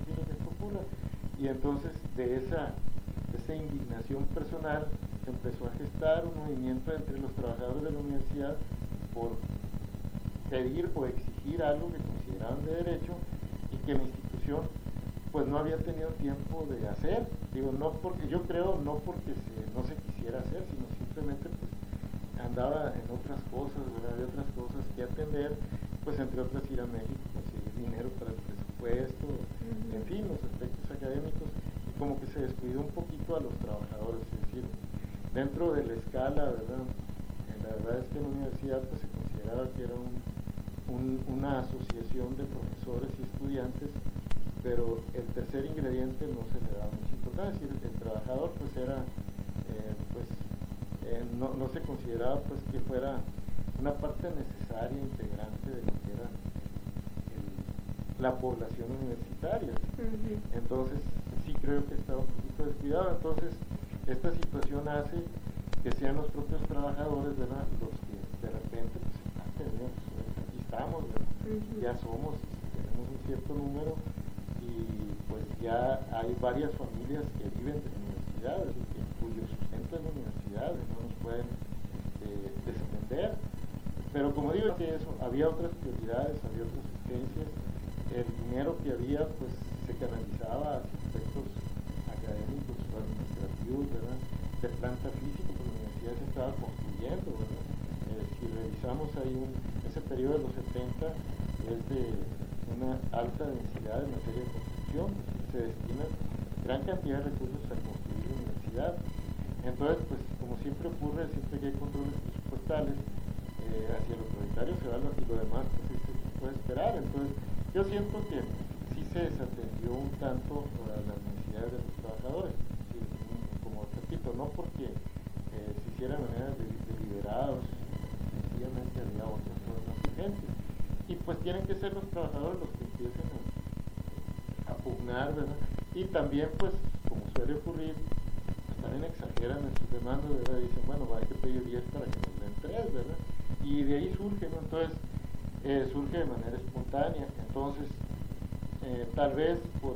y entonces de esa indignación personal se empezó a gestar un movimiento entre los trabajadores de la universidad por pedir o exigir algo que consideraban de derecho y que la institución pues no había tenido tiempo de hacer. Digo, no porque yo creo, no porque no se quisiera hacer, sino simplemente pues andaba en otras cosas, ¿verdad? Había otras cosas que atender, pues entre otras ir a México, conseguir dinero para el presupuesto, en fin, los aspectos académicos, y como que se descuidó un poquito a los trabajadores, es decir, dentro de la escala, ¿verdad? La verdad es que en la universidad pues se consideraba que era una asociación de profesores y estudiantes, pero el tercer ingrediente no se le daba mucha importancia, es decir, el trabajador pues era, no se consideraba pues que fuera una parte necesaria, integrante de lo que era la población universitaria. Entonces sí creo que estaba un poquito descuidado. Entonces esta situación hace que sean los propios trabajadores, ¿verdad?, los que de repente pues, aquí estamos, ya somos, tenemos un cierto número y pues ya hay varias familias que viven de universidades y cuyo sustento es la universidad, no nos pueden desprender. Pero como digo, que eso, había otras prioridades, había otras urgencias. El dinero que había pues se canalizaba a aspectos académicos o administrativos, ¿verdad?, de planta física, porque la universidad se estaba construyendo, ¿verdad? Si revisamos ahí ese periodo de los 70 es de una alta densidad en materia de construcción, se destina gran cantidad de recursos a construir la universidad. Entonces, pues como siempre ocurre, siempre que hay controles presupuestales, hacia lo prioritario se va y lo demás pues se puede esperar. Entonces yo siento que sí se desatendió un tanto a las necesidades de los trabajadores, sí, como repito, no porque se hiciera de manera deliberada, sencillamente había otras cosas más urgentes y pues tienen que ser los trabajadores los que empiecen a pugnar, ¿verdad? Y también pues como suele ocurrir, pues también exageran en sus demandas, ¿verdad? Dicen, bueno, hay que pedir 10 para que nos den 3, ¿verdad? Y de ahí surge, ¿no? Entonces surge de manera espontánea. Entonces tal vez por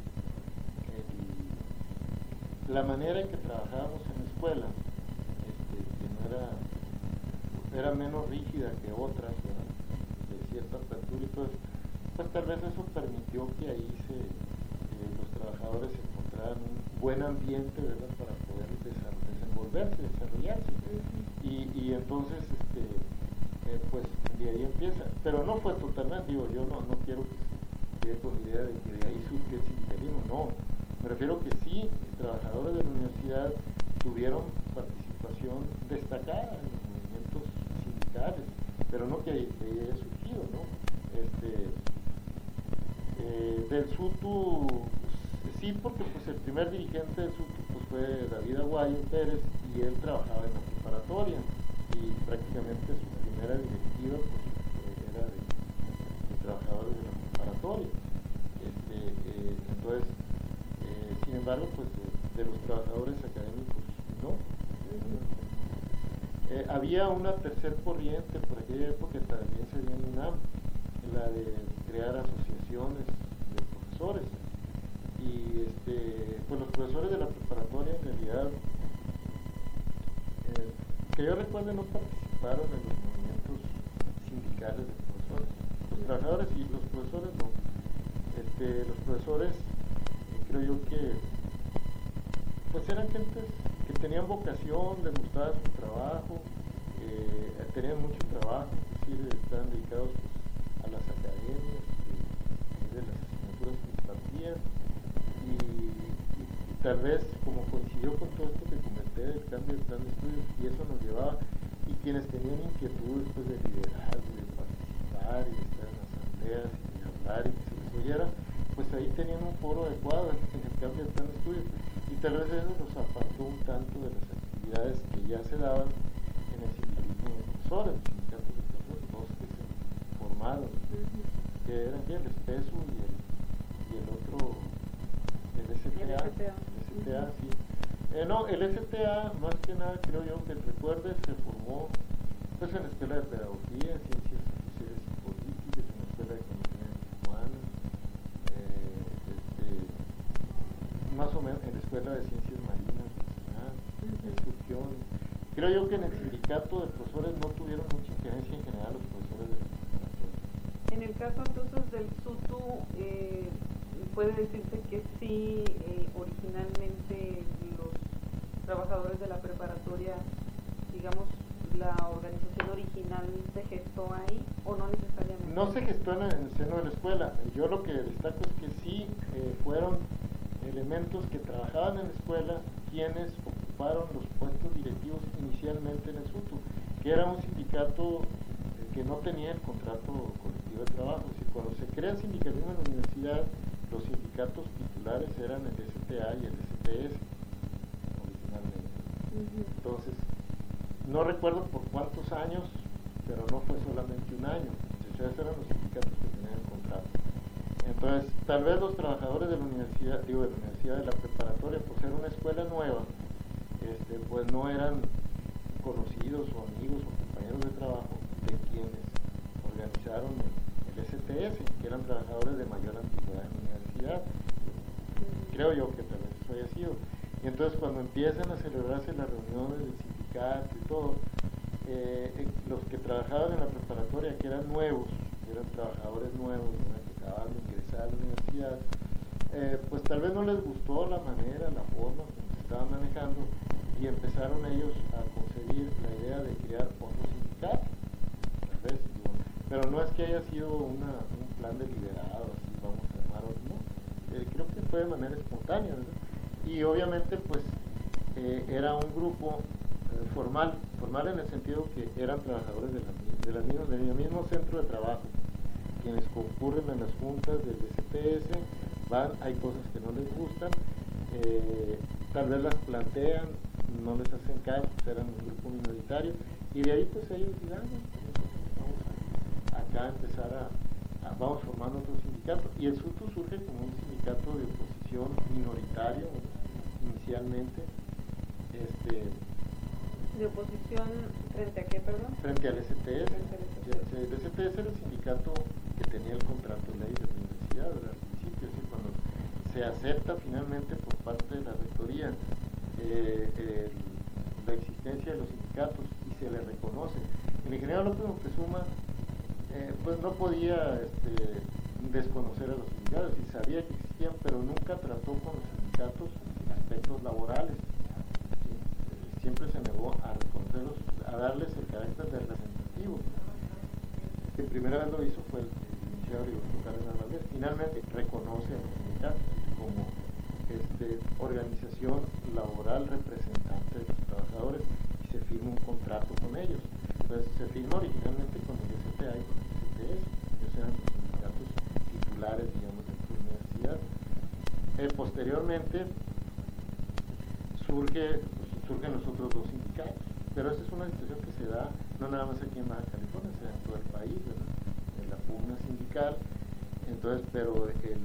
la manera en que trabajábamos en la escuela, que no era menos rígida que otras, ¿verdad?, de cierta apertura y todo eso, pues tal vez eso permitió que ahí los trabajadores encontraran un buen ambiente, ¿verdad?, para poder desenvolverse, desarrollarse. Y entonces pues de ahí empieza, pero no fue totalmente, digo, yo no quiero que se quede con la idea de que de ahí surge el sindicalismo, no, me refiero que sí, trabajadores de la universidad tuvieron participación destacada en los movimientos sindicales, pero no que haya surgido, ¿no? Del SUTU, sí, porque pues el primer dirigente del SUTU pues fue David Aguayo Pérez y él trabajaba en la preparatoria y prácticamente su primera directiva pues era de trabajadores de la preparatoria. Entonces, sin embargo, pues de los trabajadores académicos no. Había una tercer corriente por aquella época que también se dio en UNAM, la de crear asociaciones de profesores. Y pues los profesores de la preparatoria en realidad, que yo recuerde, no participaron en los movimientos sindicales de profesores. Los trabajadores y los profesores no. Los profesores, creo yo que pues eran gentes que tenían vocación, les gustaba su trabajo, tenían mucho trabajo, es decir, estaban dedicados pues, a las academias, de las asignaturas que impartían y tal vez como coincidió con todo esto que comenté del cambio de plan de estudios y eso nos llevaba, y quienes tenían inquietudes pues, de liderazgo, de participar y de estar en asambleas y de hablar y que se les oyera, pues ahí tenían un foro adecuado en el cambio de plan de estudios y tal vez eso los apartó un tanto de las actividades que ya se daban en el sindicalismo de profesores, los sindicatos de profesores, dos que se formaron, que eran el SPESU y el otro, el STA. Sí. No, el STA, más que nada, creo yo que recuerde, se formó pues en la Escuela de Pedagogía, Ciencias Sociales y Políticas, en la Escuela de Economía de Tijuana, más o menos en la Escuela de Ciencias Marinas Nacional, surgió. Creo yo que en el sindicato de profesores no tuvieron mucha injerencia en general los profesores de la preparatoria. En el caso entonces del SUTU, puede decirse que sí, originalmente los trabajadores de la preparatoria, digamos, la organización original se gestó ahí o no necesariamente. No se gestó en el seno de la escuela. Yo lo que destaco es que sí fueron elementos que trabajaban en la escuela quienes ocuparon los puestos directivos inicialmente en el SUTU, que era un sindicato que no tenía el contrato colectivo de trabajo. Es decir, cuando se crea el sindicalismo en la universidad, los sindicatos titulares eran el STA y el STS, no recuerdo por cuántos años, pero no fue solamente un año. Esos eran los sindicatos que tenían el contrato. Entonces, tal vez los trabajadores de la universidad, de la preparatoria, por ser una escuela nueva, pues no eran conocidos o amigos o compañeros de trabajo de quienes organizaron el STS, que eran trabajadores de mayor antigüedad en la universidad. Creo yo que tal vez eso haya sido. Y entonces cuando empiezan a celebrarse las reuniones del sindicato y todo, los que trabajaban en la preparatoria, que eran nuevos, que eran trabajadores nuevos, que acababan de ingresar a la universidad, pues tal vez no les gustó la manera, la forma que se estaba manejando, y empezaron ellos a concebir la idea de crear otro sindicato, tal vez, pero no es que haya sido un plan deliberado, así vamos a armar otro, no, creo que fue de manera espontánea, ¿verdad? Y obviamente pues era un grupo formal en el sentido que eran trabajadores del mismo centro de trabajo, quienes concurren a las juntas del STS, van, hay cosas que no les gustan, tal vez las plantean, no les hacen caso, pues eran un grupo minoritario, y de ahí pues ellos dirán, vamos acá a empezar vamos formando otro sindicato, y el SUTU surge como un sindicato de oposición minoritario inicialmente, ¿de oposición frente a qué, perdón? Frente al STS. El STS era el sindicato que tenía el contrato de ley de la universidad, ¿verdad? Al principio, es decir, cuando se acepta finalmente por parte de la rectoría la existencia de los sindicatos y se le reconoce. El ingeniero López Moctezuma pues no podía desconocer a los sindicatos y sabía que existían, pero nunca trató con los sindicatos aspectos laborales. Siempre se negó a reconocerlos, a darles el carácter de representativo. La primera vez lo hizo fue el licenciado Rigoberto Cárdenas Valdés. Finalmente reconoce a los sindicatos como organización laboral representante de los trabajadores y se firma un contrato con ellos. Entonces se firma originalmente con el STA y con el STS, ellos eran los sindicatos titulares, digamos, de la universidad. Posteriormente surgen los otros dos sindicatos, pero esa es una situación que se da no nada más aquí en Baja California, se da en todo el país, ¿verdad? En la pugna sindical. Entonces, pero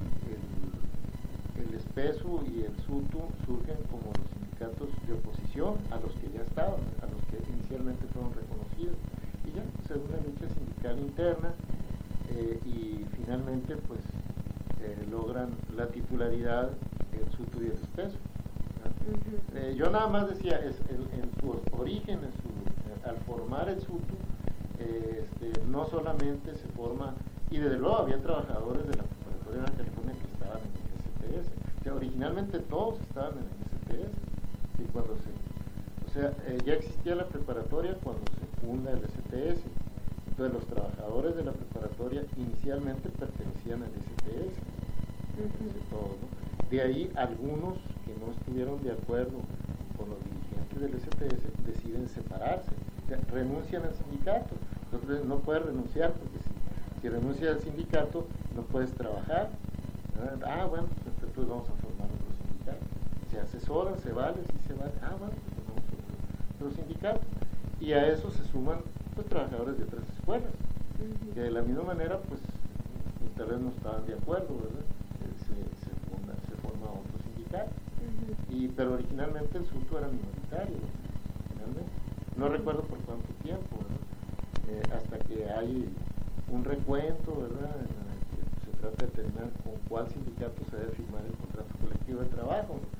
el ESPESU y el SUTU surgen como los sindicatos de oposición a los que ya estaban, a los que inicialmente fueron reconocidos, y ya se da una lucha sindical interna y finalmente pues logran la titularidad el SUTU y el ESPESU. Yo nada más decía, en su origen, al formar el SUTU, no solamente se forma, y desde luego había trabajadores de la preparatoria de California que estaban en el STS, o sea, originalmente todos estaban en el STS, y cuando ya existía la preparatoria cuando se funda el STS, entonces los trabajadores de la preparatoria inicialmente pertenecían al STS, todos, ¿no? De ahí algunos que no estuvieron de acuerdo con los dirigentes del STS deciden separarse, o sea, renuncian al sindicato. Entonces no puedes renunciar porque si renuncias al sindicato no puedes trabajar. Bueno, pues entonces vamos a formar otro sindicato. Se asesoran, se vale, sí se vale. Bueno, pues formamos otro sindicato. Y a eso se suman pues trabajadores de otras escuelas, que de la misma manera pues tal vez no estaban de acuerdo, ¿verdad? Se forma otro sindicato. Pero originalmente el SUTU era minoritario, finalmente. No recuerdo por cuánto tiempo, ¿verdad? Hasta que hay un recuento, ¿verdad? En el que se trata de determinar con cuál sindicato se debe firmar el contrato colectivo de trabajo, ¿no?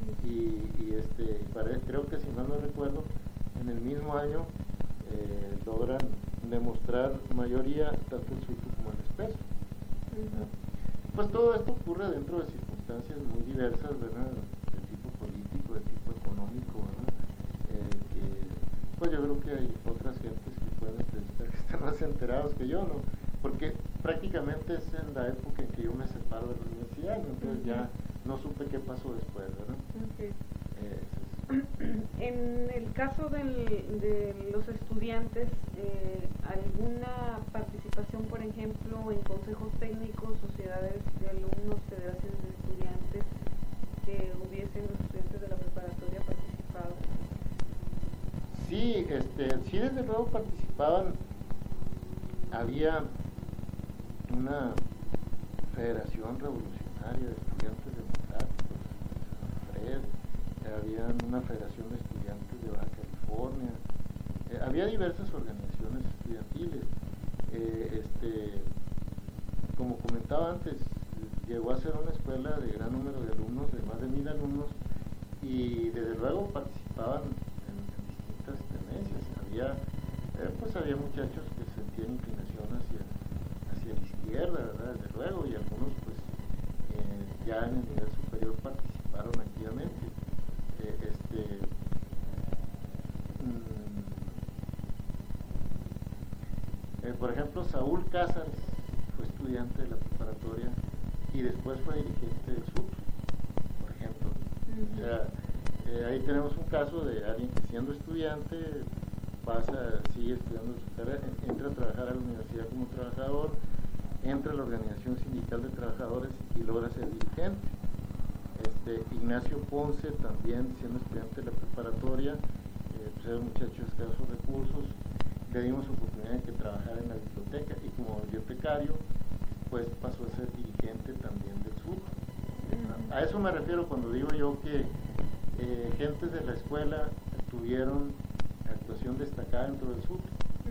Creo que si mal no recuerdo, en el mismo año logran demostrar mayoría tanto el SUTU como el ESPESU. Pues todo esto ocurre dentro de circunstancias muy diversas, ¿verdad? De tipo político, de tipo económico, ¿verdad? Pues yo creo que hay otras gentes que pueden entrevistar que están más enterados que yo, ¿no? Porque prácticamente es en la época en que yo me separo de la universidad, ¿no? Entonces ya no supe qué pasó después, ¿verdad? En el caso de los estudiantes, ¿alguna participación, por ejemplo, en consejos técnicos, sociedades de alumnos, federaciones de estudiantes, que hubiesen los estudiantes de la preparatoria participado? Sí, Sí, sí, desde luego participaban. Había una Federación Revolucionaria de Estudiantes Democráticos, FRED, había una Federación de Estudiantes de Baja California, había diversas organizaciones estudiantiles. Como comentaba antes, llegó a ser una escuela de gran número de alumnos, de más de 1000 alumnos, y desde luego participaban en distintas tendencias. Había muchachos que sentían inclinación hacia la izquierda, ¿verdad? Desde luego, y algunos pues ya en el nivel superior participaron activamente. Por ejemplo, Saúl Cázares fue estudiante de la preparatoria y después fue dirigente del SUT, por ejemplo. O sea, ahí tenemos un caso de alguien que siendo estudiante sigue estudiando su carrera, entra a trabajar a la universidad como trabajador, entra a la organización sindical de trabajadores y logra ser dirigente. Ignacio Ponce también siendo estudiante de la preparatoria, pues era un muchacho de escasos recursos, le dimos oportunidad de que trabajara en la biblioteca y como bibliotecario pues pasó a ser dirigente también del SUT. A eso me refiero cuando digo yo que gentes de la escuela tuvieron actuación destacada dentro del SUT,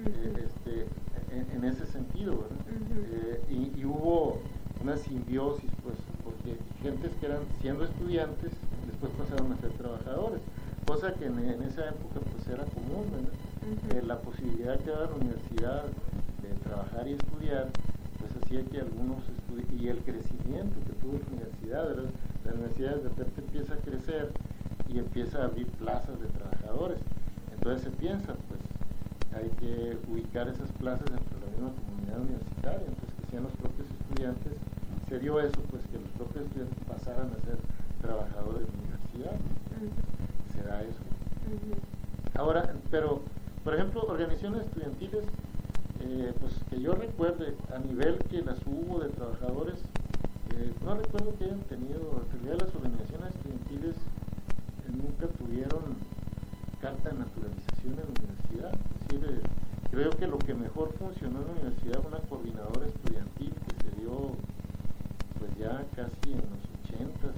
en ese sentido, ¿verdad? Y hubo una simbiosis, pues, porque gentes que eran siendo estudiantes después pasaron a ser trabajadores, cosa que en esa época pues era común, ¿verdad? La posibilidad que daba la universidad de trabajar y estudiar pues hacía que algunos y el crecimiento que tuvo la universidad, ¿verdad? La universidad de repente empieza a crecer y empieza a abrir plazas de trabajadores, entonces se piensa pues hay que ubicar esas plazas dentro de la misma comunidad universitaria, entonces que sean los propios estudiantes. Se dio eso, pues que los propios estudiantes pasaran a ser trabajadores de la universidad. Se da eso. Ahora, pero por ejemplo, organizaciones estudiantiles, pues que yo recuerde, a nivel que las hubo de trabajadores, no recuerdo que hayan tenido, en realidad las organizaciones estudiantiles nunca tuvieron carta de naturalización en la universidad. Es decir, creo que lo que mejor funcionó en la universidad fue una coordinadora estudiantil que se dio pues ya casi en los 80s,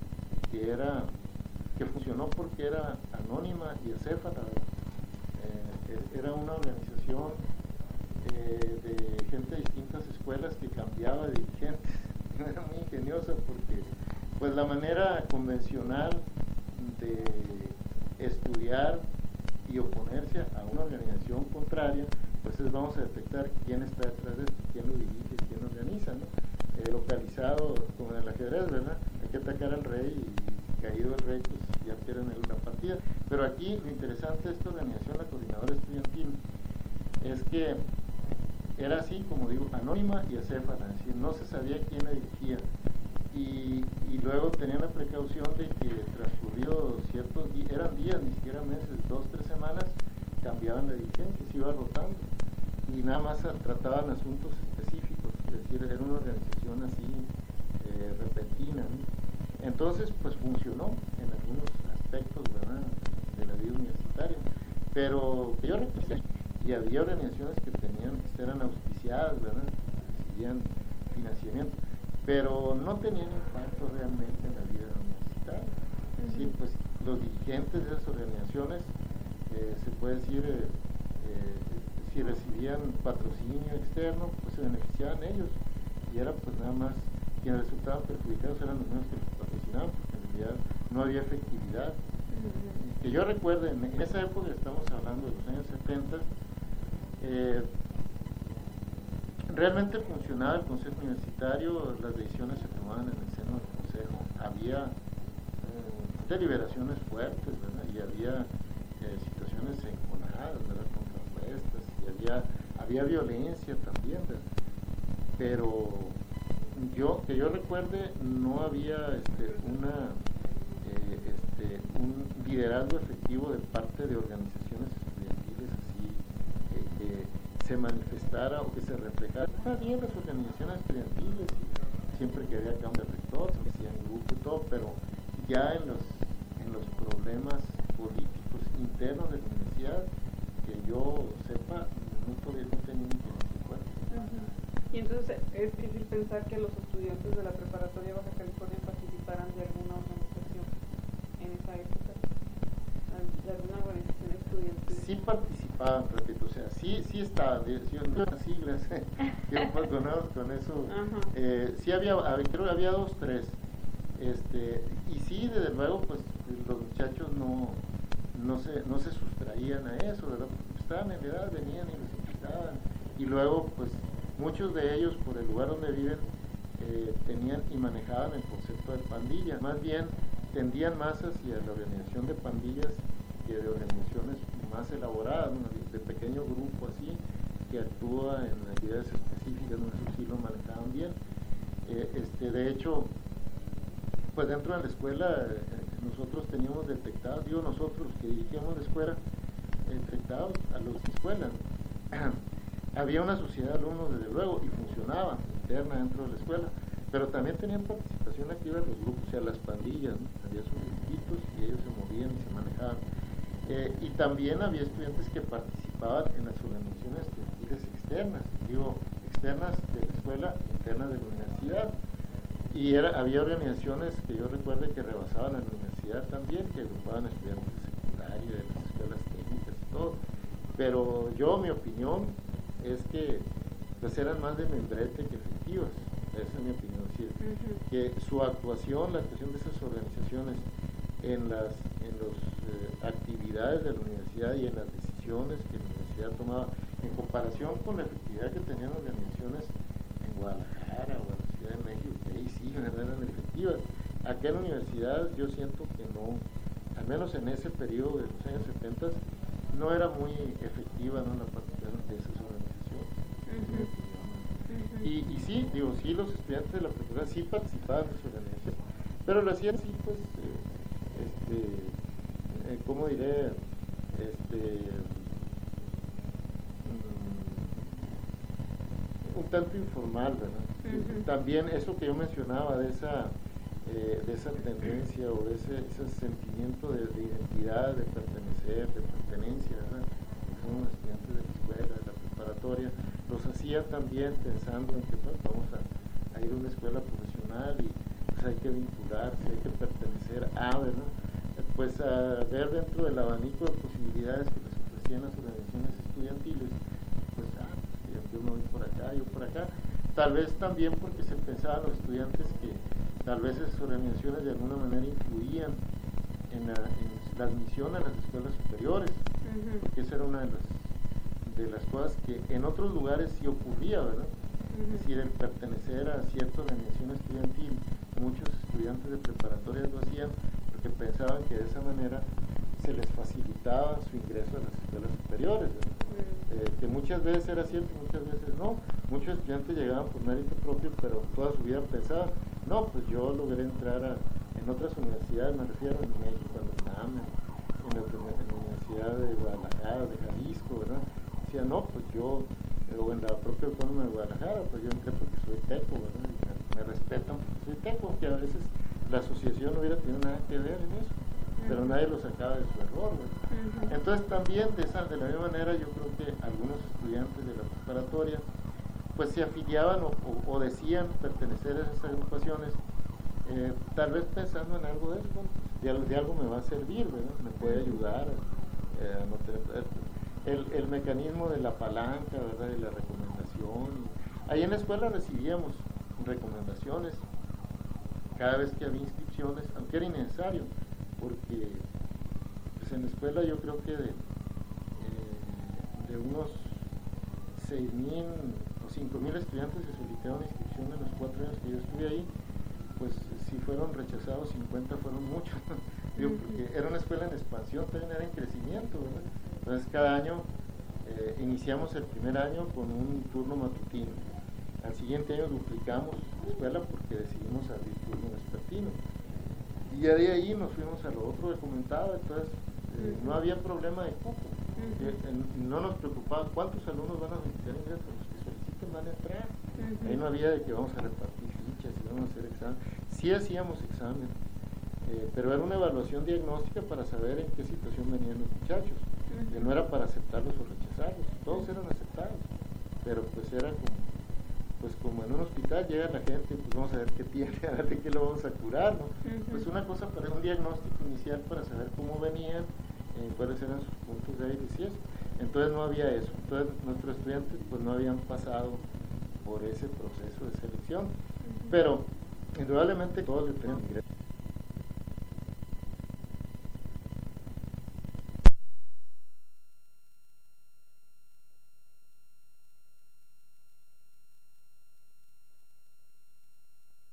que funcionó porque era anónima y acéfala. Era una organización de gente de distintas escuelas que cambiaba de dirigentes. Era muy ingeniosa porque pues la manera convencional de estudiar y oponerse a una organización contraria pues es vamos a detectar quién está detrás de esto, quién lo dirige, quién lo organiza, ¿no? Localizado como en el ajedrez, ¿verdad? Hay que atacar al rey y caído el rey pues ya pierden la partida. Pero aquí lo interesante de esta organización, la coordinadora estudiantil, es que era así, como digo, anónima y acéfala, es decir, no se sabía quién la dirigía. Y luego tenían la precaución de que transcurridos ciertos días, eran días, ni siquiera meses, 2 o 3 semanas, cambiaban la dirigencia, se iba rotando y nada más trataban asuntos específicos, es decir, era una organización así repentina, ¿no? Entonces pues funcionó en algunos aspectos, ¿verdad?, de la vida universitaria, pero que yo recuerdo, y había organizaciones que eran auspiciadas, ¿verdad?, recibían financiamiento, pero no tenían impacto realmente en la vida universitaria. Es decir, pues los dirigentes de esas organizaciones, se puede decir, si recibían patrocinio externo, pues se beneficiaban ellos, y era pues nada más quienes resultaban perjudicados eran los mismos que los patrocinaban, porque en realidad no había efectividad. Que yo recuerde, en esa época, estamos hablando de los años 70, realmente funcionaba el consejo universitario, las decisiones se tomaban en el seno del consejo, había deliberaciones fuertes, ¿verdad? Y había situaciones enconadas, ¿verdad?, contrapuestas, y había violencia también, ¿verdad? Pero que yo recuerde, no había un liderazgo efectivo de parte de organizaciones estudiantiles así, que se manifestara o que se reflejara. Está bien las organizaciones estudiantiles, siempre que había cambio de rector, se hacían grupo y todo, pero ya en los problemas políticos internos de la universidad que yo sepa, no todavía no tenía ni escuela. Y entonces es difícil pensar que los estudiantes de la preparatoria Baja California participaran de alguna organización en esa época, de alguna organización estudiantil. Sí participaban, repito, o sea, sí estaban, las siglas, que un poco con eso, sí creo que había 2, 3, y sí, desde luego, pues los muchachos no se sustraían a eso, ¿verdad? Porque estaban en edad, venían y les invitaban, y luego, pues, muchos de ellos, por el lugar donde viven, tenían y manejaban el concepto de pandilla, más bien tendían más hacia la organización de pandillas que de organizaciones más elaboradas, ¿no? De pequeño grupo así, que actúa en actividades específicas, ¿no? Eso sí lo manejaban bien. De hecho, pues dentro de la escuela nosotros teníamos detectados, nosotros que dirigíamos la escuela, detectados a las escuelas. Había una sociedad de alumnos, desde luego, y funcionaba interna dentro de la escuela, pero también tenían participación activa en los grupos, o sea, las pandillas, ¿no? Había sus grupitos y ellos se movían y se manejaban. Y también había estudiantes que participaban en las organizaciones estudiantiles externas, externas de la escuela, internas de la universidad. Y había organizaciones que yo recuerdo que rebasaban a la universidad también, que agrupaban estudiantes de secundaria, de las escuelas técnicas y todo. Pero mi opinión es que pues eran más de membrete que efectivas. Esa es mi opinión. Sí, que su actuación, la actuación de esas organizaciones en las actividades de la universidad y en las decisiones que la universidad tomaba, en comparación con la efectividad que tenían organizaciones en Guadalajara o en la Ciudad de México, que ahí sí, ¿verdad?, eran efectivas. Acá en la universidad yo siento que no, al menos en ese periodo de los años 70, no era muy efectiva, ¿no?, la participación de esas organizaciones. Y sí, sí, los estudiantes de la preparatoria sí participaban en sus organizaciones, pero lo hacían sí, pues, ¿cómo diré? Un tanto informal, ¿verdad? También eso que yo mencionaba de esa tendencia o de ese sentimiento de identidad, de pertenecer, de pertenencia, ¿verdad? Son los estudiantes de la escuela, de la preparatoria, los hacía también pensando en que pues, vamos a ir a una escuela profesional y pues hay que vincularse, hay que pertenecer a, ¿verdad? Pues a ver dentro del abanico de posibilidades que les ofrecían las organizaciones estudiantiles, pues yo me voy por acá, yo por acá. Tal vez también porque se pensaban los estudiantes que tal vez esas organizaciones de alguna manera influían en la admisión a las escuelas superiores, porque esa era una de las cosas que en otros lugares sí ocurría, ¿verdad? Es decir, el pertenecer a cierta organización estudiantil, muchos estudiantes de preparatoria lo hacían porque pensaban que de esa manera se les facilitaba su ingreso a las escuelas superiores, que muchas veces era cierto, muchas veces no. Muchos estudiantes llegaban por mérito propio, pero toda su vida pensaban, no, pues yo logré entrar en otras universidades, me refiero en México, en la UNAM, en la Universidad de Guadalajara, de Jalisco, ¿verdad? Decía, no, pues yo, o en la propia Autónoma de Guadalajara, pues yo entré porque soy teco, ¿verdad? Y me respetan porque soy teco, que a veces la asociación no hubiera tenido nada que ver en eso, pero nadie lo sacaba de su error, ¿verdad? Entonces también de la misma manera yo creo que algunos estudiantes de la preparatoria pues se afiliaban o decían pertenecer a esas agrupaciones, tal vez pensando en algo de eso, de algo me va a servir, ¿verdad? Me puede ayudar a no tener el mecanismo de la palanca, ¿verdad?, de la recomendación. Ahí en la escuela recibíamos recomendaciones cada vez que había inscripciones, aunque era innecesario, porque pues en la escuela yo creo que de unos 6,000 o 5,000 estudiantes que solicitaron inscripción en los 4 años que yo estuve ahí, pues si fueron rechazados 50 fueron muchos, digo, porque era una escuela en expansión, también era en crecimiento, ¿verdad? Entonces cada año iniciamos el primer año con un turno matutino, al siguiente año duplicamos la escuela porque decidimos abrir turno vespertino, y ya de ahí nos fuimos a lo otro que comentaba. Entonces no había problema de cupo, no nos preocupaba cuántos alumnos van a solicitar ingresos, los que soliciten van a entrar. Ahí no había de que vamos a repartir fichas y vamos a hacer examen. Sí hacíamos examen pero era una evaluación diagnóstica para saber en qué situación venían los muchachos, que no era para aceptarlos o rechazarlos, todos eran aceptados, pero pues era como en un hospital llega la gente, pues vamos a ver qué tiene, a ver de qué lo vamos a curar, ¿no? Pues una cosa para un diagnóstico inicial para saber cómo venían, cuáles eran sus puntos débiles y eso. Entonces no había eso, entonces nuestros estudiantes pues no habían pasado por ese proceso de selección, pero indudablemente todos le tenían ingreso.